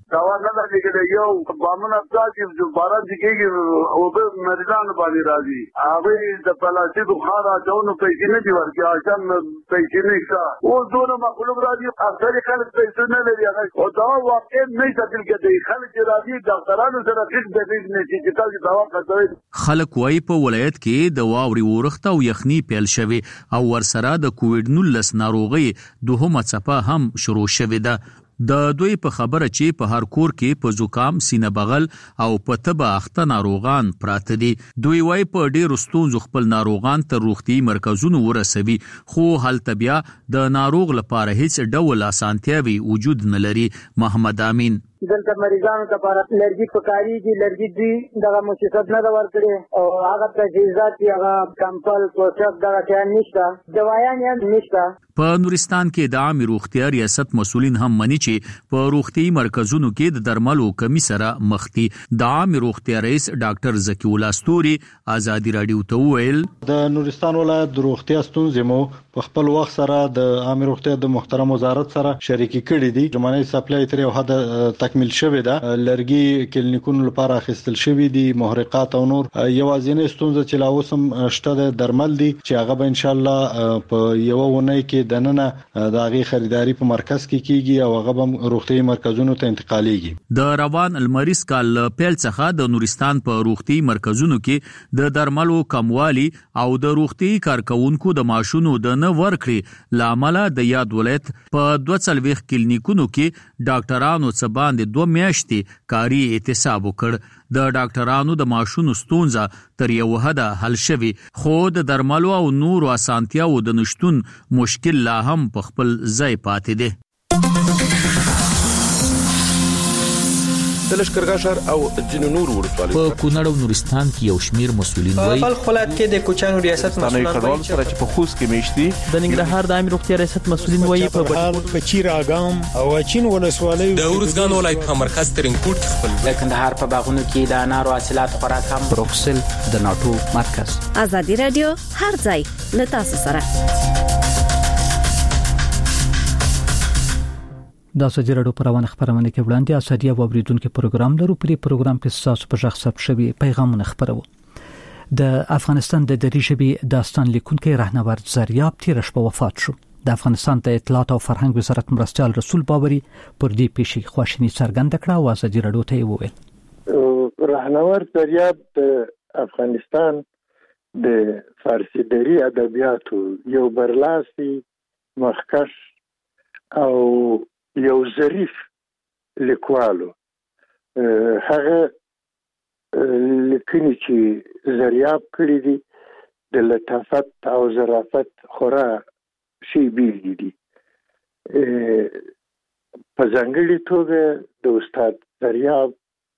یو بامونه تاسو چې باران کېږي او به مریضان باندې راځي هغه د پلاستیک خارا ځونو پیسې نه دی ورکړي اجازه پیسې نشته او زونه مخلوق راځي اکثر خلک پیسې نه لري او دا واقع نه ځل کېږي خلک راځي ډاکټرانو سره هیڅ د دې نه چې تاسو دوا کوي. خلک وايي په ولایت کې د واوري ورخته او یخني پیل شوی او ورسره د کووډ نولس ناروغي دوهمه څپه هم شروع شوې ده. د دوی په خبره چې په هر کور کې په زکام، سینه بغل او په تبه اخته ناروغان پراته دي. دوی وايي په ډېر ستونزو خپل ناروغان تر روغتي مرکزونو ورسوي، خو هلته بیا د ناروغ لپاره هیڅ ډول اسانتیاوي وجود نه لري. محمد امین دلته مریضانو لپاره لرګي پکاري دي، لرګي دي دغه مؤسسات نه ورکړي او هغه تجهیزات هغه کمپل پروسس دغه ځای نشته، دوايان یې نشته. په نورستان کې د عام روغتیا ریاست مسولین هم مني چې په روغتي مرکزونو کې د درملو کمی سره مخ دي. د عام روغتیا رئیس ډاکټر زکی الله ستوري ازادي راډیو ته ویل د نورستان ولایت د روغتیا ستونزې مو په خپل وخت سره د عام روغتیا د محترم وزارت سره شریکي کړې دي. جمعنی سپلای تر یو حد تکمیل شوی ده. لرګي کلینیکونو لپاره اخیستل شوی دي، محرقات او نور. یوازینې ستونزه چې لا اوسم شته د درمل دي چې هغه به ان شاء الله په یو ونه کې د نننه د هغه خریداري په مرکز کې کیږي او هغه به روغتي مرکزونو ته انتقاليږي. د روان المریض کال پیل څخه د نورستان په روغتي مرکزونو کې د درملو کموالي او د روغتي کارکونکو د ماشونو د نه ورکړي لامل د یاد ولایت په دوه څلويخ کلینیکونو کې ډاکټرانو څخه باندې دوه میاشتې کاری احتساب وکړ. د ډاکټرانو د ماشونو ستونزه تر یو حده حل شوی، خو د درملو او نورو اسانتیاو د نشټون مشکل لا هم په خپل ځای پاتې دی. د لشکرګاه شهر او ځینو نور ولسوالیو په کونړ او نورستان کې یو شمیر مسؤلین وایي په ولایت کې د کوچانو ریاست مسؤلین وایي چې په خوست کې میشتي د ننګرهار د عامه روغتیا ریاست مسؤلین وایي په چیر اګام او چین ولسوالیو د ورزګان ولایت په مرکز ترنګپورت کې خپل د کندهار په باغونو کې د انارو حاصلات خوراک هم بروکسل د ناتو مرکز. ازادي رادیو هر ځای له تاسو سره. د ازادي رادیو پروانه خبرونه کې وړاندې ازادي او اوریدونکو پروګرام لرو. په پروګرام کې تاسو په ځخ ثبت شوی پیغامونه خبرو. د افغانستان د دری ژبې داستان لیکونکي راهنورد زریاب تیر شپه وفات شو. د افغانستان د اطلاعات او فرهنګ وزارت مرستيال رسول باوري پر دې پیښې خواشینی څرګنده کړه او ازادي رادیو ته وویل راهنورد زریاب د افغانستان د فارسی دری ادبیاتو یو برلاسي مخکش او یو ظریف لیکوالو. هغه لیکنې چې زریاب کړی دي د لطافت او ظرافت خورا شی بیل دي. په ځانګړي توګه د استاد زریاب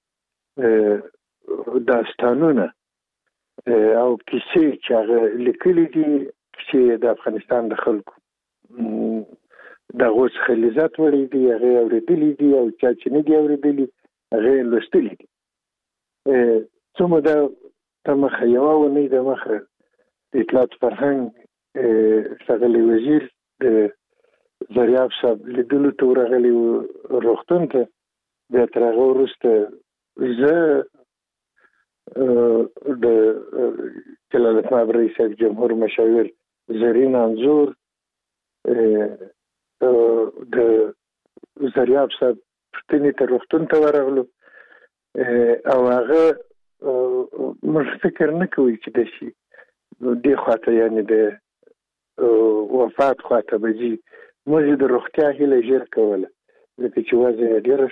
داستانونه او کیسې چې هغه لیکلي دي چې د افغانستان د خلکو د غوښ خلیزات وړي دي هغه اوریدلي دي او چې نه دي اوریدلي هغه لوستلي دي. څومره د تمخه یو ونی د مخه اطلاعات فرهنګ څنګه وزیر د زریاب صاحب لیدلو ته ورغلی روغتون ته د ترغه ورسته زه د جلالت المآب رئیس جمهور مشاور زرین انزور د زریاب صاحب پښتني ته روغتون ته ورغلو او هغه موږ فکر نه کوي چې د شي د خاطر یعنی د وفات خاطر بجي موږ د روغتیا هیله ژر کوله ځکه چې وضع ډیره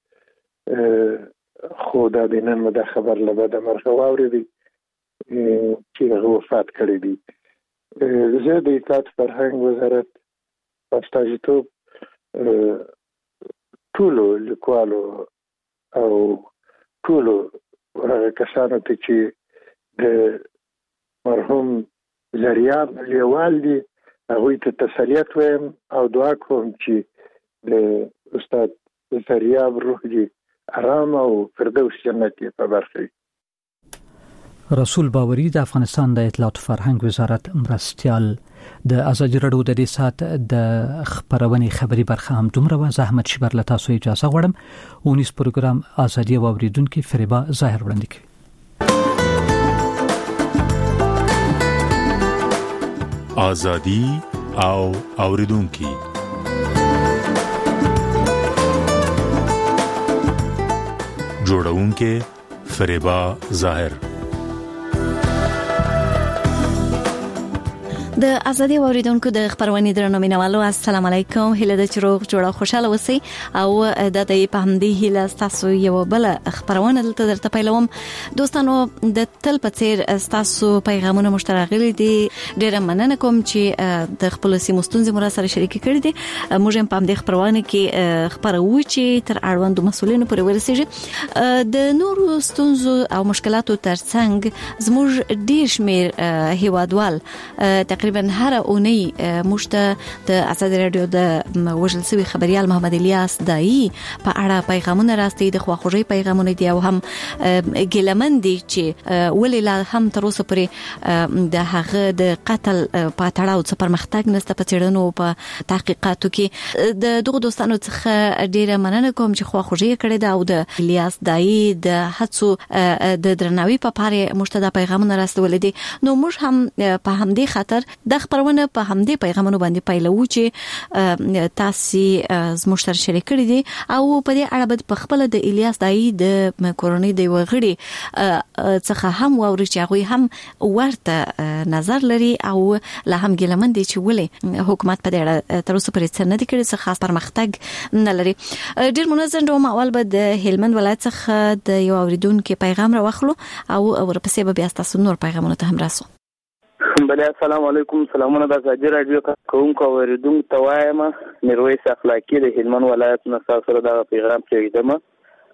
شو خو دا د نن مده خبر لبا د مرغه واورېدي چې هغه وفات کړی دی. زه د اطلاعات فرهنګ وزارت پاستاجیتوب ټولو لیکوالو او ټولو هغه کسانو ته چې د مرحوم زریاب لیوال دي هغوی ته تسلیت وایم او دعا کوم چې د استاد زریاب روح دي آرام او فردوس جنت یې په برخه. رسول باوري د افغانستان د اطلاعات فرهنګ وزارت مرستيال د ازادي رادیو د دې سات د خبرونې خبري برخه هم دومره و. زحمت شبر له تاسو اجازه غواړم. اونیس پروګرام ازادي او اوریدونکو فریبا ظاهر وړاندې کوي. ازادي او اوریدونکو جوړونکو فریبا ظاهر. د ازادي اوریدونکو د خبرونې درنو مینوالو السلام علیکم. هله د چروغ جوړه خوشاله وسی او د دې په همدې هله تاسو یو بل خبرونه دلته درته پیلوم. دوستانو د تل په څیر تاسو پیغامونه مشترکلي دي. ډیره مننه کوم چې د خپل سیمو ستونزې مو سره شریک کړي دي. موږ هم په همدې خبرونه کې خبرو چې تر اړوندو مسولینو پورې ورسیږي. د نورو ستونزو او مشکلاتو ترڅنګ زموږ ډیر شمیر هیوادوال تقریبا هر اونۍ موږ د ازادي رادیو د وژل سوي خبريال محمد الیاس دای په اړه پیغامونه راستي د خواخوږي پیغامونه دي او هم ګلمن دي چې ولې لا هم تر اوسه پورې د هغه د قتل په تړاو څه پرمختګ نشته په چیرنو په تحقیقاتو کې. د دغه دوستانو څخه ډیره مننه کوم چې خواخوږي کړې ده او د الیاس دای د هڅو د درناوي په پاره موږ ته پیغامونه راستول دي. نو موږ هم په همدې خاطر د خبرونه په همدې پیغامونو باندې پیلو چې تاسو زموږ سره شریک کړی دي او په دې اړه به په خپل د الیاس دای د کورونی دی وغړي څخه هم ووري چې هغه هم ورته نظر لري او له هم ګلمن دي چې ولې حکومت په دې اړه تر اوسه پرې څه نه دي کړی څه خاص پرمختګ نه لري. ډیر منظم ډول اول به د هلمند ولایت څخه د یو اوریدونکو پیغام راوخلو او ورپسې به بیا تاسو نور پیغامونه ته هم راسو. بله السلام علیکم. سلامونه د ازادي رادیو کوونکو اوریدونکو ته وایم. میرویس اخلاقی د هلمند ولایت نه سره دا پیغام پرېږدم.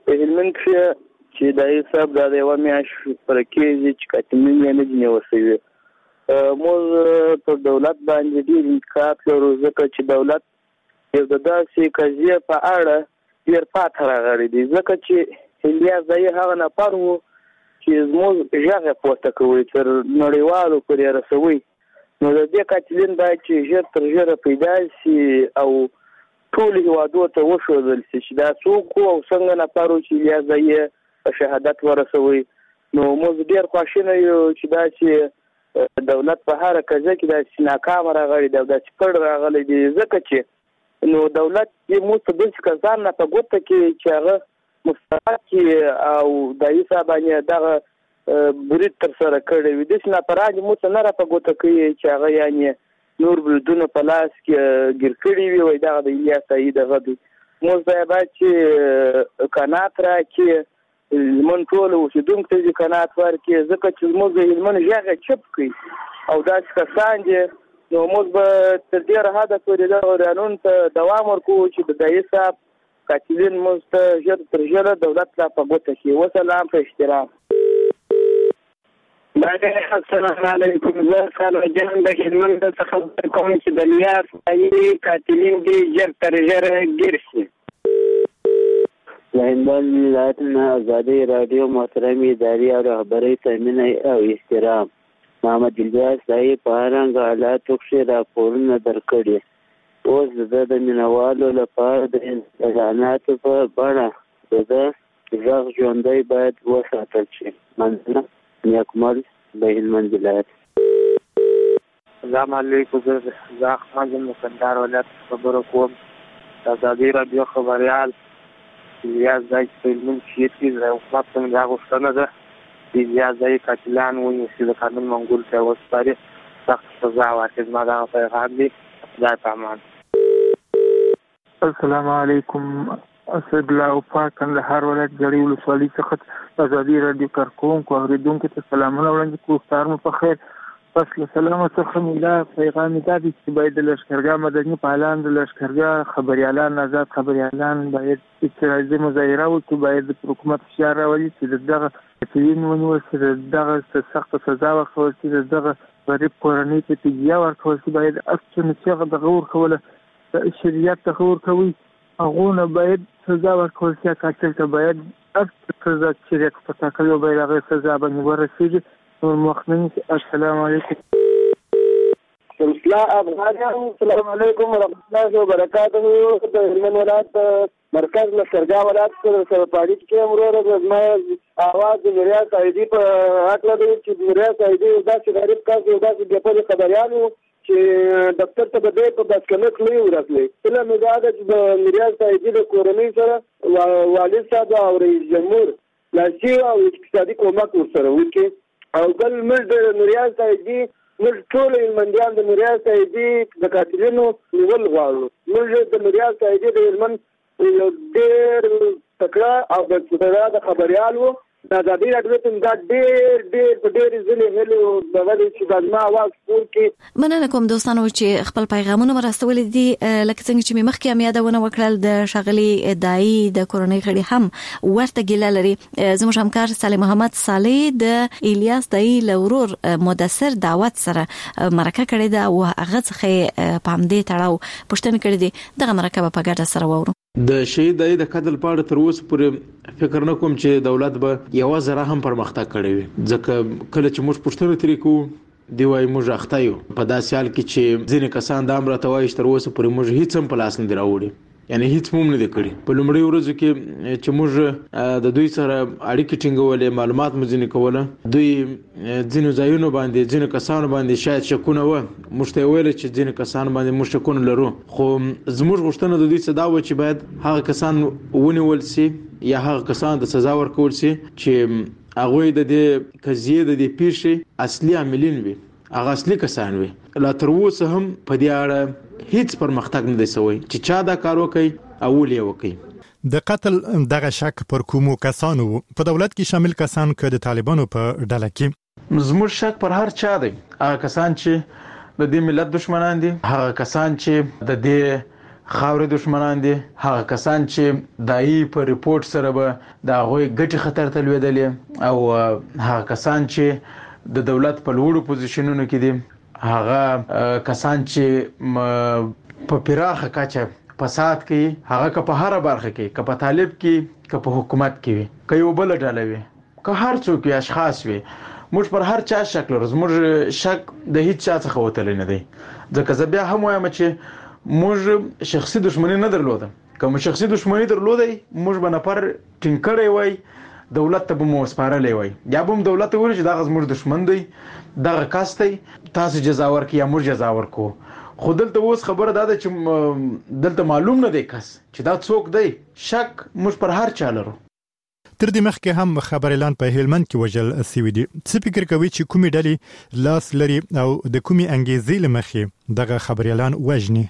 په هلمند کې چې د حساب د یو میاشت پر کېږي چې کاتمین یې نه دی وسوي. موږ په دولت باندې ډېر انتقاد لرو ځکه چې دولت یو د داسې قضیې په اړه ډېر پاتې راغلی دی ځکه چې الیاس دایي هغه نفر و چې زموږ غږ پورته کوي تر نړیوالو پورې رسوي. نو د دې قاتلین باید چې ژر تر ژره پیدا شي او ټول هیوادو ته وښودل شي چې دا څوک او څنګه نفر و چې الیاس دایي په شهادت ورسوي. نو موږ ډېر خواشینه یو چې دا چې دولت په هر قضیه کې دا ناکام راغلی دی او دا چې پړ راغلی دی ځکه چې نو دولت یې موږ ته داسې کسان نه په ګوته کې چې هغه مستحق کې او د عیسی باندې دغه برید ترسره کړی وي داسې نفران یې موږ ته نه را په ګوته کوي چې هغه یعنې نور بریدونه په لاس کې ګیر کړي وي وایي دغه د الیاس دایي دغه دی. موږ ته باید چې قناعت راکړي هلمند ټول اوسېدونکو ته دې قناعت ورکړي ځکه چې زموږ د هلمند غږ چپ کړي او داسې کسان دي. نو موږ به تر ډېره حده پورې دغه قانون ته دوام ورکوو چې د دایي صاحب قاتلین موږ ته ژر تر ژره دولت لا په ګوته کړي. وسلام په احترام. السلام علیکم. زه خالد جان د هلمند څخه کوم چې د الیاس دایي قاتلین دې ژر تر ژره ګیر شي. د هلمند ولایت نه ازادي رادیو محترم اداري او رهبرۍ تامین او احترام. محمد الیاس دایي په هر رنګ حالاتو کښې راپورونه درکړي. اوس د د مینوالو لپاره د اعلاناتو په بڼه د ده غږ ژوندی باید وساتل شي. مننه. نیکمل د هلمند ولایت. السلام علیکم. زه احمد یم د کندهار ولایت خبرو کوم. د ازادي رادیو خبریال الیاس دایي په هلمند کښې چې د حکومت څخه دا غوښتنه ده چې الیاس دایي قاتلان ونیسي د قانون منګول ته وسپاري سخت سزا ورکړي. زما دغه پیغام دی. خدای په امان. السلام علیکم. اسد الله وفا کندهار ولایت جړی ولسوالۍ څخه ازادي رادیو کارکوونکو اورېدونکو ته سلامونه وړاندې کوم. افطار مو په خیر. پس له سلامه څخه میلا پیغام دا دی چې باید د لښکرګاه مدني فعالان د لښکرګاه خبریالان آزاد خبریالان باید اعتراضي مظاهره وکړي. باید د حکومت فشار راولي چې د دغه قاتلین ونیول شي د دغه سخته سزا ورکول شي د دغه غریب کورنۍ ته فدیه ورکول شي. باید اصلونه چې هغه دغه ورکوله د شریعت څخه ورکوي هغو نه باید سزا ورکول شي. قاتل ته باید اصل سزا شریعت په ټاکلو باید هغه سزا باندې ورسېږي. نور مخنن. السلام علیکم. رسلا افغانیان. السلام علیکم ورحمۃ اللہ وبرکاتہ. د هلمند ولایت مرکز لښکرګاه ولایت سره پاړی کې امروز زما اواز د میریا سایدی په حق لري چې میریا سایدی داسې غریب کس یو داسې ګپل خبريالو چې دفتر ته به په بس کې کلی ورسلې. کله مې دا چې د میریا سایدی د کورنۍ سره والد صاحب او رئیس جمهور لاسي او اقتصادي کومک ورسره وکړي او بل موږ د نوریا سایدي موږ ټول هلمندیان د نوریا سایدي د قاتلینو نیول غواړو. موږ د نوریا سایدي د هلمند یو ډېر تکړه او باسواده د خبریال و. د ازادي راډیو ته دا ډېر ډېر په ډېرې ځلې هیلو دغه دی چې د زما اواز خپور کړي. مننه کوم دوستانو چې خپل پیغامونه ورسولي دي. لکه څنګه چې مې مخکې هم یادونه وکړل د ښاغلي دایي د کورنۍ غړي هم ورته ګیله لري. زموږ همکار صالح محمد صالح د الیاس دایي له ورور مدثر دعوت سره مرکه کړې ده او هغه څخه په همدې تړاو پوښتنه کړې دي. دغه مرکه به په ګډه سره وورو. د شهید دایي د قتل په اړه تر اوسه پورې فکر نه کوم چې دولت به یو ذره هم پرمختګ کړی وي ځکه کله چې موږ پوښتنه ترې کوو دی وايي موږ اخته یو په داسې حال کې چې ځینې کسان دا هم راته وایي چې تر اوسه پورې موږ هیڅ هم په لاس نه دي راوړي یعنی هیڅ هم نه دي کړي. په لومړۍ ورځو کې چې موږ د دوی سره اړیکې ټینګولې معلومات مو ځینې کوله دوی ځینو ځایونو باندې ځینو کسانو باندې شاید شکونه و موږ ته ویل چې ځینو کسانو باندې موږ شکونه لرو خو زموږ غوښتنه د دوی څخه دا و چې باید هغه کسان ونیول شي یا هغه کسان د سزا ورکول شي چې هغه د دې قضیې د دې پیښې اصلي عاملین وي هغه اصلي کسان وي. لا تر اوسه هم په دې اړه هیڅ پرمختګ نه دی شوی چې چا دا کار وکړي او ولې وکړي. د قتل دغه شک پر کومو کسانو په دولت کې شامل کسان که د طالبانو په ډله کې زموږ شک پر هر چا دی. هغه کسان چې د دې ملت دشمنان دي هغه کسان چې د دې خاورې دشمنان دي، هغه کسان چې دایي په ریپورت سره به د هغوی ګټې خطر ته لوېدلې او هغه کسان چې د دولت په لوړو پوزیشنونو کې دي، هغه کسان چې په پراخه کچه فساد کوي، هغه که په هره برخه کې، که په طالب کې، که په حکومت کې وي، که یو بله ډله وي، که هر څوک وي، اشخاص وي، موږ پر هر چا شک لرو. زموږ شک د هیڅ چا څخه وتلی نه دی. ځکه زه بیا هم وایم چې موږ شخصي دشمني نه درلوده. که مو شخصي دشمني درلودی موږ به نفر ټینګ کړی وای، دولت ته به مو سپارلی وای، یا به هم دولت ته ویل چې دغه زموږ دشمن دی، دغه کس دی، تاسو جزا ورکړئ یا موږ جزا ورکړو. خو دلته اوس خبره دا ده چې دلته معلوم نه دی کس چې دا څوک دی. شک موږ پر هر چا لرو. تر دې مخکې هم خبريالان په هلمند کې وژل سوي دي. څه فکر کوي چې کومې ډلې لاس لري او د کومې انګیزې له مخې دغه خبريالان وژني؟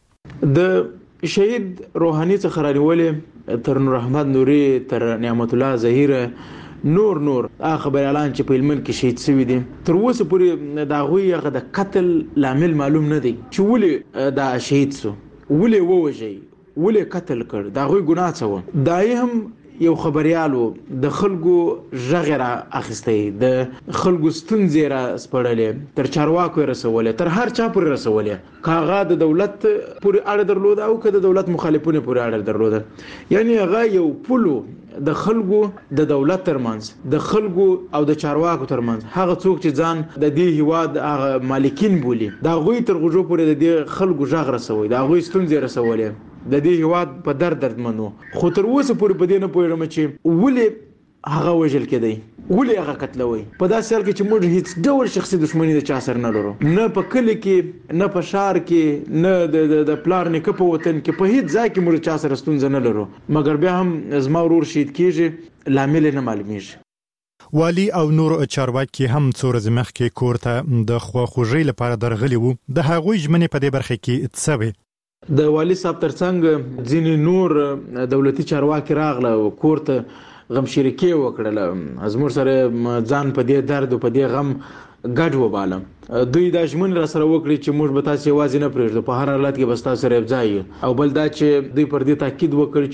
د شهید روحاني څخه رانیولې تر نور احمد نوري، تر نعمت الله ظهیره، نور نور هغه خبريالان چې په هلمند کې شهید سوي دي، تر اوسه پورې د هغوی هغه د قتل لامل معلوم نه دی چې ولې دا شهید سو، ولې ووژئ، ولې قتل کړ، د هغوی ګناه څه وه. دا یې هم یو خبريالو د خلکو غږ را اخیستی، د خلکو ستونزې را سپړلې، تر چارواکو یې رسولې، تر هر چا پورې رسولې، که هغه د دولت پورې اړه درلوده او که د دولت مخالفونو پورې اړه درلوده. یعنی هغه یو پلو د خلکو د دولت ترمنځ، د خلکو او د چارواکو ترمنځ، هغه څوک چې ځان د دې هیواد هغه مالکین بولي، د هغوی تر غوږو پورې د دې خلکو غږ رسوي، د هغوی ستونزې رسولې، د دې هیواد په درد دردمنو. خو تر اوسه پورې په دې نه پوهېږم چې ولې هغه وژل کېدی، ولې هغه قتلوي. په داسې حال کې چې موږ هیڅ ډول شخصي دښمني د چا سره نه لرو، نه په کلي کې، نه په ښار کې، نه د پلار نیکه په وطن کې، په هیڅ ځای کې موږ چا سره ستونزه نه لرو. مګر بیا هم زما ورور شهید کېږي، لامل یې نه معلومیږي. والي او نور چارواکي هم څو ورځې مخکې کور ته د خواخوږۍ لپاره درغلي وو. د هغوی ژمنې په دې برخه کې څه وې؟ د والي صاحب ترڅنګ ځینې نور دولتي چارواکي راغله او کور ته غمشریکي وکړله، زموږ سره ځان په دې درد او په دې غم ګډ وبالم. دوی دا ژمنې را سره وکړي چې موږ به تاسې یوازې نه پرېږدو، په هر حالت کې به ستاسو سره یوځای یو. او بل دا چې دوی پر دې تاکید وکړ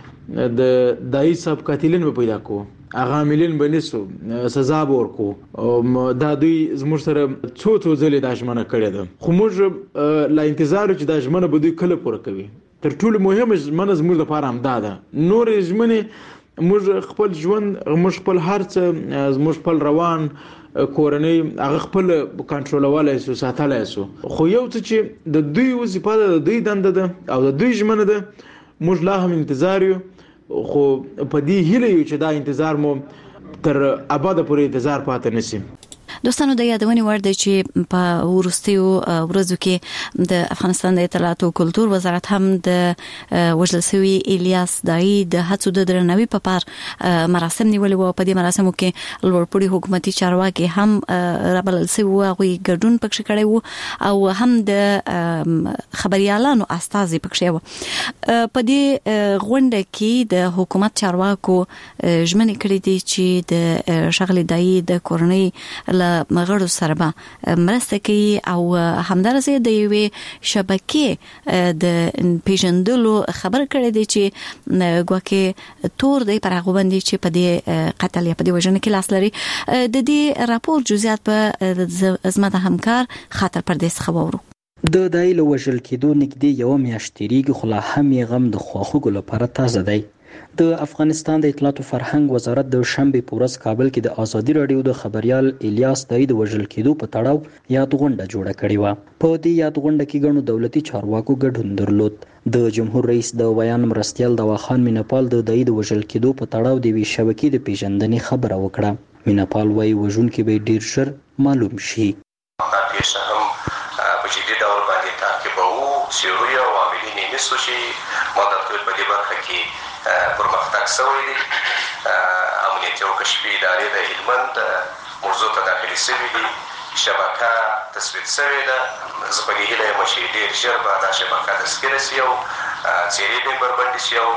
چې د دایي صاحب قاتلین به پیدا کوو، هغه عاملین به نیسو، سزا به ورکوو. دا دوی زموږ سره څو څو ځلې دا ژمنه کړې ده، خو موږ لا انتظار چې دا ژمنه به دوی کله پوره کوي. تر ټولو مهمه ژمنه زموږ لپاره همدا ده. نورې ژمنې موږ خپل ژوند، موږ خپل هر څه، زموږ خپل روان کورنۍ هغه خپل کنټرولولی سو، ساتلی سو. خو یو څه چې د دوی وظیفه ده، د دوی دنده ده او د دوی ژمنه ده، موږ لا هم انتظار یو. خو په دې هیله یو چې دا انتظار مو تر ابده پورې انتظار پاتې نشي. دوستانو د یادونې وړ دی چې په وروستیو ورځو کې د افغانستان د اطلاعات او کلتور وزارت هم د وژل شوي الیاس دایي د هڅو د درناوي په پار مراسم نیولي وو. په دې مراسمو کې لوړپوړي حکومتي چارواکي هم رابلل شوي وو، هغوی ګډون پکښې کړی وو او هم د خبريالانو استازي پکښې وو. په دې غونډه کې د حکومت چارواکو ژمنې کړې دي چې د ښاغلي دایي د کورنۍ له مغړو سره به مرسته کوي او همدارسه د یوې شبکې د پیژندلو خبر کړی دی چې ګواکې تور دی پر هغه باندې چې په دې قتل یا په دې وژنه کې لاس لري. د دې راپور جزئیات په زما د همکار خاطر پردیس خبرو. د دایي له وژل کېدو نږدې یوه میاشت تېرېږي، خو لا هم یې غم د خواخوږو لپاره تازه دی. د افغانستان د اطلاعات او فرهنګ وزارت د شنبې په ورځ کابل کې د ازادي راډیو د خبريال الیاس دایي د وژل کېدو په تړاو یاد غونډه جوړه کړې وه. په دې یاد غونډه کې ګڼو دولتي چارواکو ګډون درلود. د جمهور رئیس د بیان مرستیال دواخان مینپال د دایي د وژل کېدو په تړاو د یوې شبکې د پیژندنې خبره وکړه. مینپال وایي وژونکي به ډېر ژر معلوم شي. دا پیښه هم په جدي ډول باندې تعقیبوو، څېړو یې او عاملین یې نیسو چې مدت په دې برخه کې پرمختګ شوی دی. امنیتي او کشفي ادارې د هلمند موضوع ته داخلي شوي دي، شبکه تثبیت شوې ده. زه په دې هیله یم چې ډېر ژر به دا شبکه تشکیله شي او څېرې به بربنډې شي او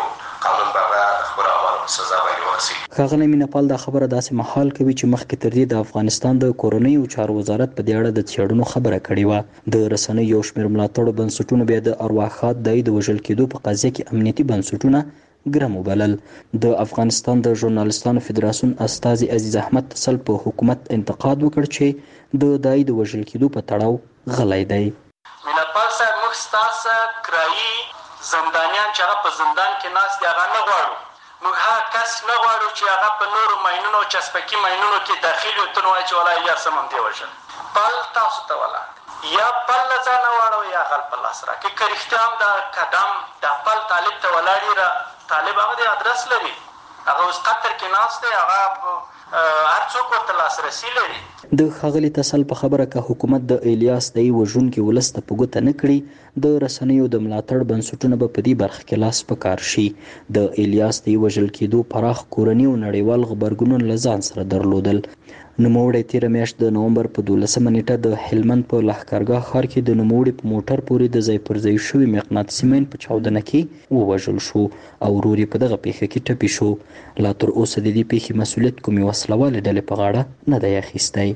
قانون به خپل اعمالو سزا باندې ورسي. ښاغلی مینهپال دا خبره داسې مهال کوي چې مخکې تر دې د افغانستان د کورنیو چارو وزارت په دې اړه د څېړنو خبره کړې وه. د رسنیو یو شمېر ملاتړو بنسټونو بیا د ارواښاد دای د وژل کېدو په قضیه کې امنیتي بنسټونه ګرم وبلل. د افغانستان د ژورنالستانو فدراسیون استازي عزیز احمد تسل په حکومت انتقاد وکړ چې د دای د وژل کېدو په تړاو غلی دی. مینهپال صاحب موږ ستاسو کرایي زندانیان چې هغه په زندان کې ناست دي هغه نه غواړو. موږ هغه کس نه غواړو چې هغه په نورو ماینونو او چسپکي ماینونو کې داخل وي ته نو وایي چې والله یا سم هم دې وژل. پل تاسو ته ولاړ یا پل له ځانه واړو یا غل په لاس راکړي. که رښتیا هم دا قدم دا پل طالب ته ولاړ یې را طالب هغه د ادرس لري، هغه اوس قطر کې ناست دی، هغه هر څوک ورته لاسرسي لري. د ښاغلي تسل په خبره که حکومت د الیاس دای وژونکي ولس ته په ګوته نه کړي د رسنیو د ملاتړ بنسټونه به په دې برخه کې لاس په کار شي. د الیاس دای وژل کېدو پراخ کورني او نړیوال غبرګونونه له ځان سره درلودل. نوموړی تېره میاشت د نومبر په دولسمه نیټه د هلمند په لښکرګاه ښار کې د نوموړي په موټر پورې د ځای پر ځای شوي مقناطیسي مین په چاودنه کې ووژل شو او ورور یې په دغه پیښه کې ټپي شو. لا تر اوسه د دې پیښې مسؤلیت کومې وسلوالې ډلې په غاړه نه دی اخیستی.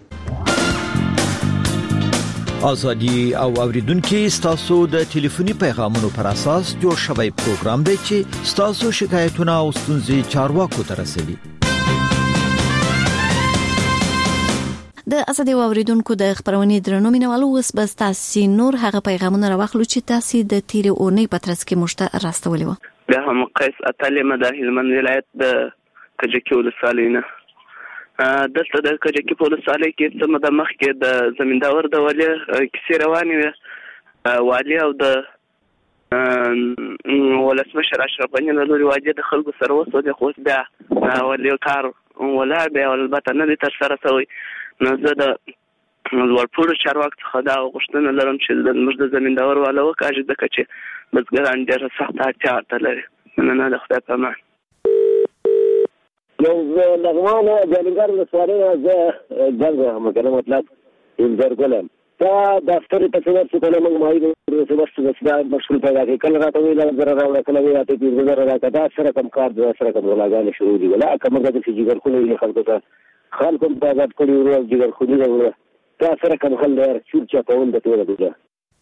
ازادي او اوریدونکو ستاسو د ټلیفوني پیغامونو پر اساس جوړ شوی پروګرام دی چې ستاسو شکایتونه او ستونزې چارواکو ته رسوي. د ازادي او اوریدونکو د خبرونې درنو مینوالو اوس بس تاسو نور هغه پیغامونه راوخلو چې تاسو د تیرې اونۍ په ترڅ کې مشته راستولې و. د هم قیس اتلې مده هلمند ولایت د کجکی ولسوالۍ نه دلته د کجکی په ولسوالۍ کې څه مده مخکې د زمینداور د والي کیسې روانې وې. والي او د ولسمشر اشرف غني له لوري واجب د خلکو سره وسوده خو بیا والي کار ولا بیا البته نه دي تر سره شوی. نو زه د ورپوړو چارواکو څخه دا غوښتنه لرم چې زموږ د زمینداور والا وکاږي ځکه چې بزګران ډېره سخته اړتیا ورته لري. مننه د خدای په امان. یو نغمان جالنګار ولسوالۍ زه جنګ مکرم اطلاق انځر ګلم دا دفتر ته څه ورڅ کله موږ مایو څه ورڅ د مشکل پیدا کوي. کله راته ویل زره راوړه کله وی راته دې زره راته دا سره کم کار دا سره کم ولاګان شروع دي ولا کومه د فزیکل خو نه خلکو ته خلکو په آزاد کړي ورو جګر خو دې ولا دا سره کم خل دی چې چا کول د ټول دی.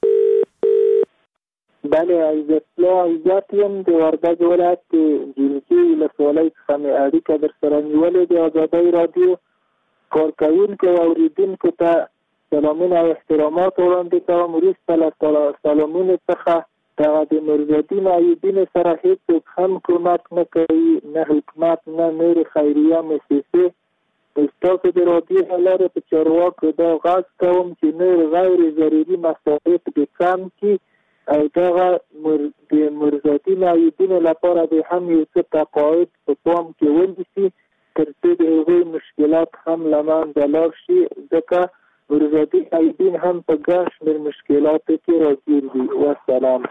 بله عزت الله عزتیم د وردګ ولایت جنکی ولسوالۍ څخه مې اړیکه در سره نیولې د ازادۍ رادیو کارکوونکو او اوریدونکو ته سلامونه او احترامات وړاندې کوم. وروسته له سلامونو څخه دغه د نورالدین ایوبین سره هیڅوک هم کومک نه کوي، نه حکومت نه نورې خیریه مؤسسې. ستاسو د رادیو له لارې په چارواکو دا غږ کوم چې نور غیر ضروري مصارف دې کم کړي او دغه د نورالدین ایوبین لپاره به هم یو څه تقاعد په پام کې ونیسي تر څو د هغوی مشکلات هم له منځه لاړ شي، ځکه نورالدین ایوبین هم په ګڼ شمېر مشکلاتو کې راګیر دي. والسلام.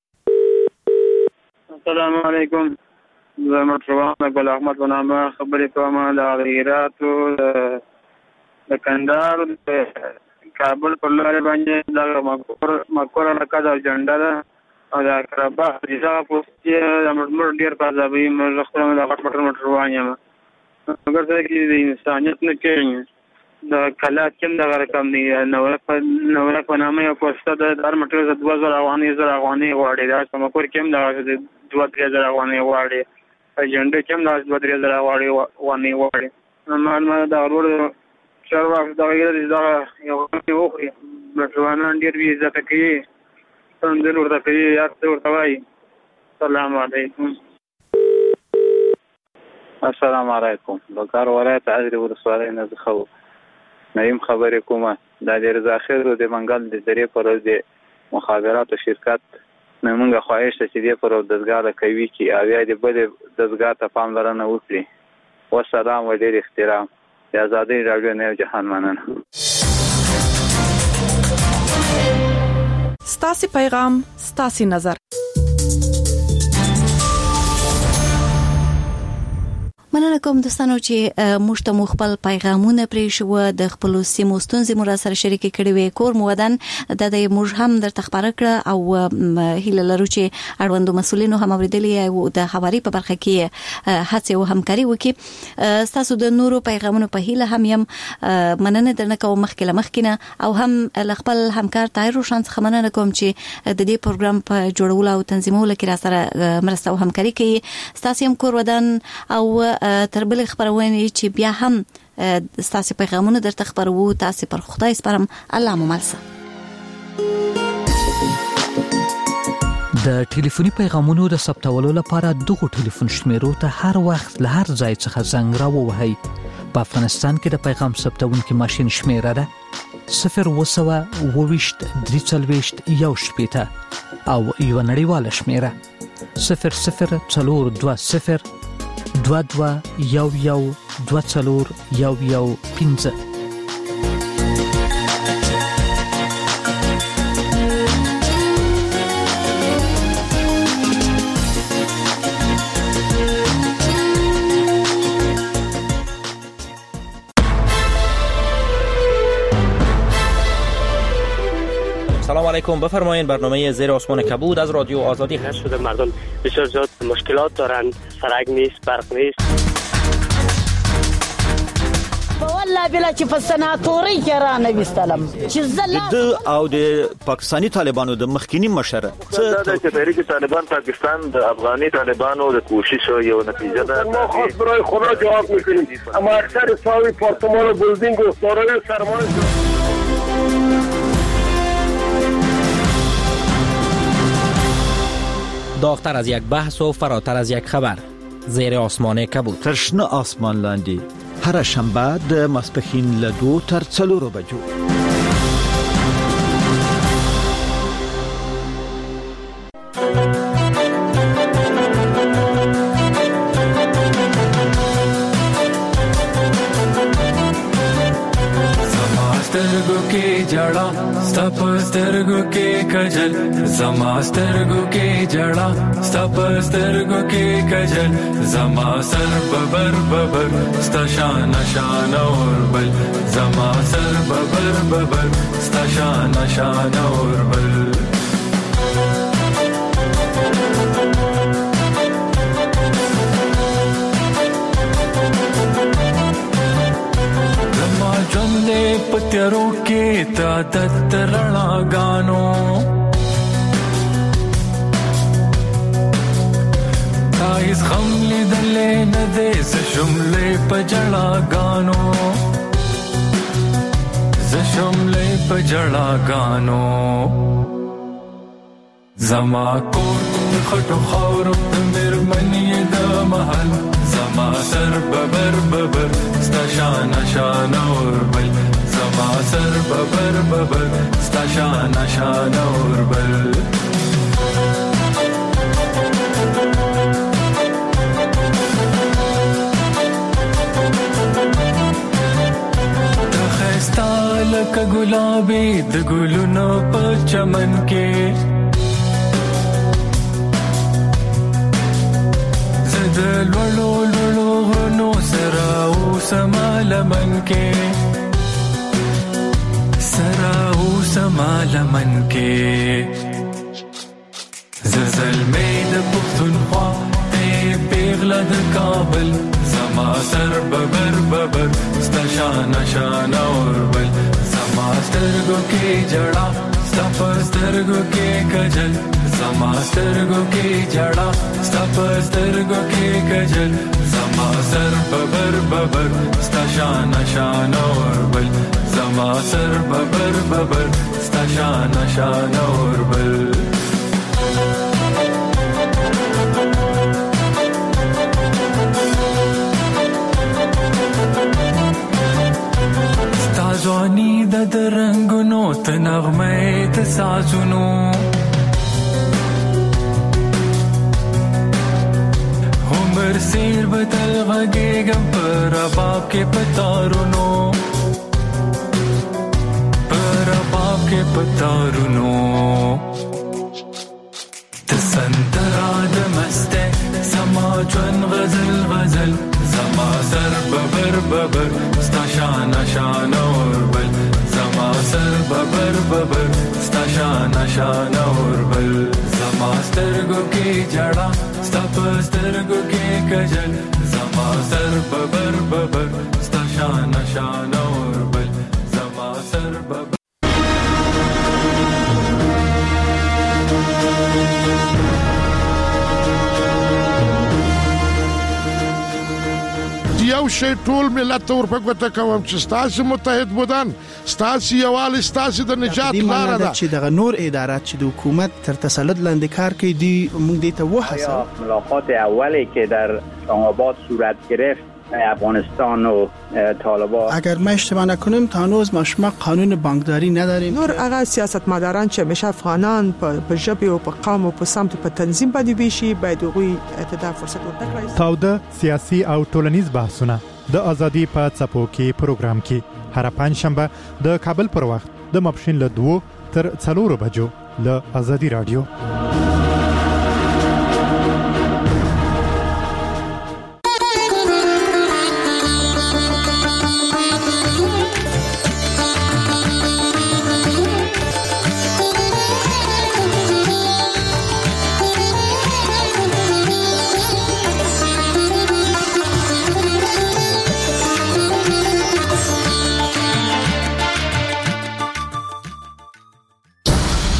السلام علیکم. زه مطربان ګل احمد په نامه خبرې کوم د هرات د کندهار د کابل پر لارې باندې د مکور مکور علاقه د جنډا ده او د اقربا ځا پوسټي د مړ ډیر پازابي مې خپل د غټ مټر مټر روانه مګر څه کې د انسانیت نه کوي د کلات کوم د رقم دی نو په نو په نامه یو پوسټ د دار مټر د دوه زره افغاني زره افغاني وړي دا مکور کوم د دوه درې زره افغاني وړي اجنډا کوم د دوه درې زره افغاني وړي وړي معلومات د ورور چارواک دا ویل دا یو یو مټروانان ډیر وی عزت کوي څنګه ورته کوي یا څه ورته وایي. السلام علیکم. السلام علیکم. د کار ولایت عزري ولسوالۍ نه زخو نیم خبرې کومه د رضا خیر د منګل د درې پر د مخابراتو شرکت نمونږه خواهش ته چې دې پر دزګاه کوي چې اویا دې بل دزګاه ته پاملرنه وکړي. والسلام و ډیر احترام. د ازادۍ راډیو نه جهان مننه. ستاسو پیغام ستاسو نظر. مننه کوم دوستانو چې موږ ته مخبل پیغامونه پرې شو د خپل سیمو ستونزې مو سره شریک کړي وي کور مودن د دې موږ هم در تخبر کړ او هیله لرو چې اړوندو مسولینو هم اوریدلې او د خبري په برخه کې هڅه او همکاري وکړي تاسو د نورو پیغامونو په هیله هم يم مننه درنه کوم مخکله مخکینه او هم خپل همکار طاهر روشن څخه مننه کوم چې د دې پروګرام په جوړولو او تنظیمولو کې را سره مرسته او همکاري کوي تاسو هم کور ودان او تر بل خبرونه چې بیا هم تاسو پیغامونه درته خبرو تاسو پر خدای سپارم الله مو ملسه د ټلیفوني پیغامونو د ثبتولو لپاره دغه ټلیفون شمیرو ته هر وخت له هر ځای څخه زنګ راووهئ په افغانستان کې د پیغام ثبتونکو ماشين شمیره ده صفر وسوه وویشت درې څلوېښت یو شپېته او یو نړیواله شمیره صفر صفر څلور دوه صفر دوا دوا یو یو دوا څلور یو یو پنځه سلام علیکم بفرمایید برنامه زیر آسمان کبود از رادیو آزادی هست. شده مردم بسیار زیاد مشکلات دارند سرک نیست برق نیست والله بلا چې په سناتوري کې را نه وستلم چې زله د او د پاکستانی طالبانو د مخکینی مشره څه د تحریک طالبان پاکستان د افغاني طالبانو د کوشش یو نتیجه ده ما خاص برای خدا جواب میکنیم اما اکثر ساوی پارتمان و بلدینگ و سارای سرمان داغتر از یک بحث و فراتر از یک خبر زیر آسمان کبود ترشنه آسمان لاندی هر شنبه د ماسپښین له دو تر څلورو بجو जड़ा stop stergo के कजल जमा stergo के जड़ा stop stergo के कजल जमा सर बबर बबर स्ताशान शान और बल जमा सर बबर बबर स्ताशान शान और बल जंदे पत्थरों के तादत रणा गानो ताइस खमली दले नदे से शुमले पजड़ा गानो से शुमले पजड़ा गानो जमा को खटो खौर मेर मनी द महल जमा सर बबर बबर स्ताशान शान और बल जमा सर बबर बबर स्ताशान शान और बल दखस्ता लक गुलाबी द गुलनो प चमन के लड़ो लड़ो नो सराऊ समाल मन के सराऊ समाल मन के زلزل مید پختونخوا تے پیغلا د کابل زما سر ببر ببر ستشان شان اور بل زما سترگو کی جڑا ستپر سترگو کی کجل زما سترگو کی جڑا ستپر سترگو کی کجل زما سر ببر ببر ستشان شان اور بل زما سر ببر ببر ستشان شان اور بل ستازوانی د درنګونو ته نغمه ته سازونو عمر سیر بدل غږیږم پر باب کې پتارونو پر باب کې پتارونو ته سندرا د مسته سما جون غزل غزل زما زما سر ببر ببر ستا شان شان اوربل زما سر ببر ببر ستا شان شان اوربل زما سترګو کې جړا ستا سترګو کې کجل زما سر ببر ببر ستا شان شان اوربل زما سر ببر یو شی ټول ملت ورپګوته کوم چې ستاسو متحد بودن ستاسو یوال ستاسو د نجات لاره ده چې د نور ادارات چې د حکومت تر تسلط لاندې کار کوي دی موږ دې ته وحسه ملاقات اولی که در اسلام‌آباد صورت گرفت افغانستان و طالبان اگر ما اشتباه نکنیم تا هنوز ما شما قانون بانکداری نداریم نور هغه سیاستمداران چې همیشه افغانان په ژبه او په قوم او په سمت په تنظیم باندې ویشي باید هغوی ته فرصت ورکړي. تاوده سیاسي او ټولنیز بحثونه د ازادي په څپو کې پروګرام کې هر پنځ شنبه د کابل پر وخت د ماپښین له دوه تر څلورو بجو له ازادي رادیو.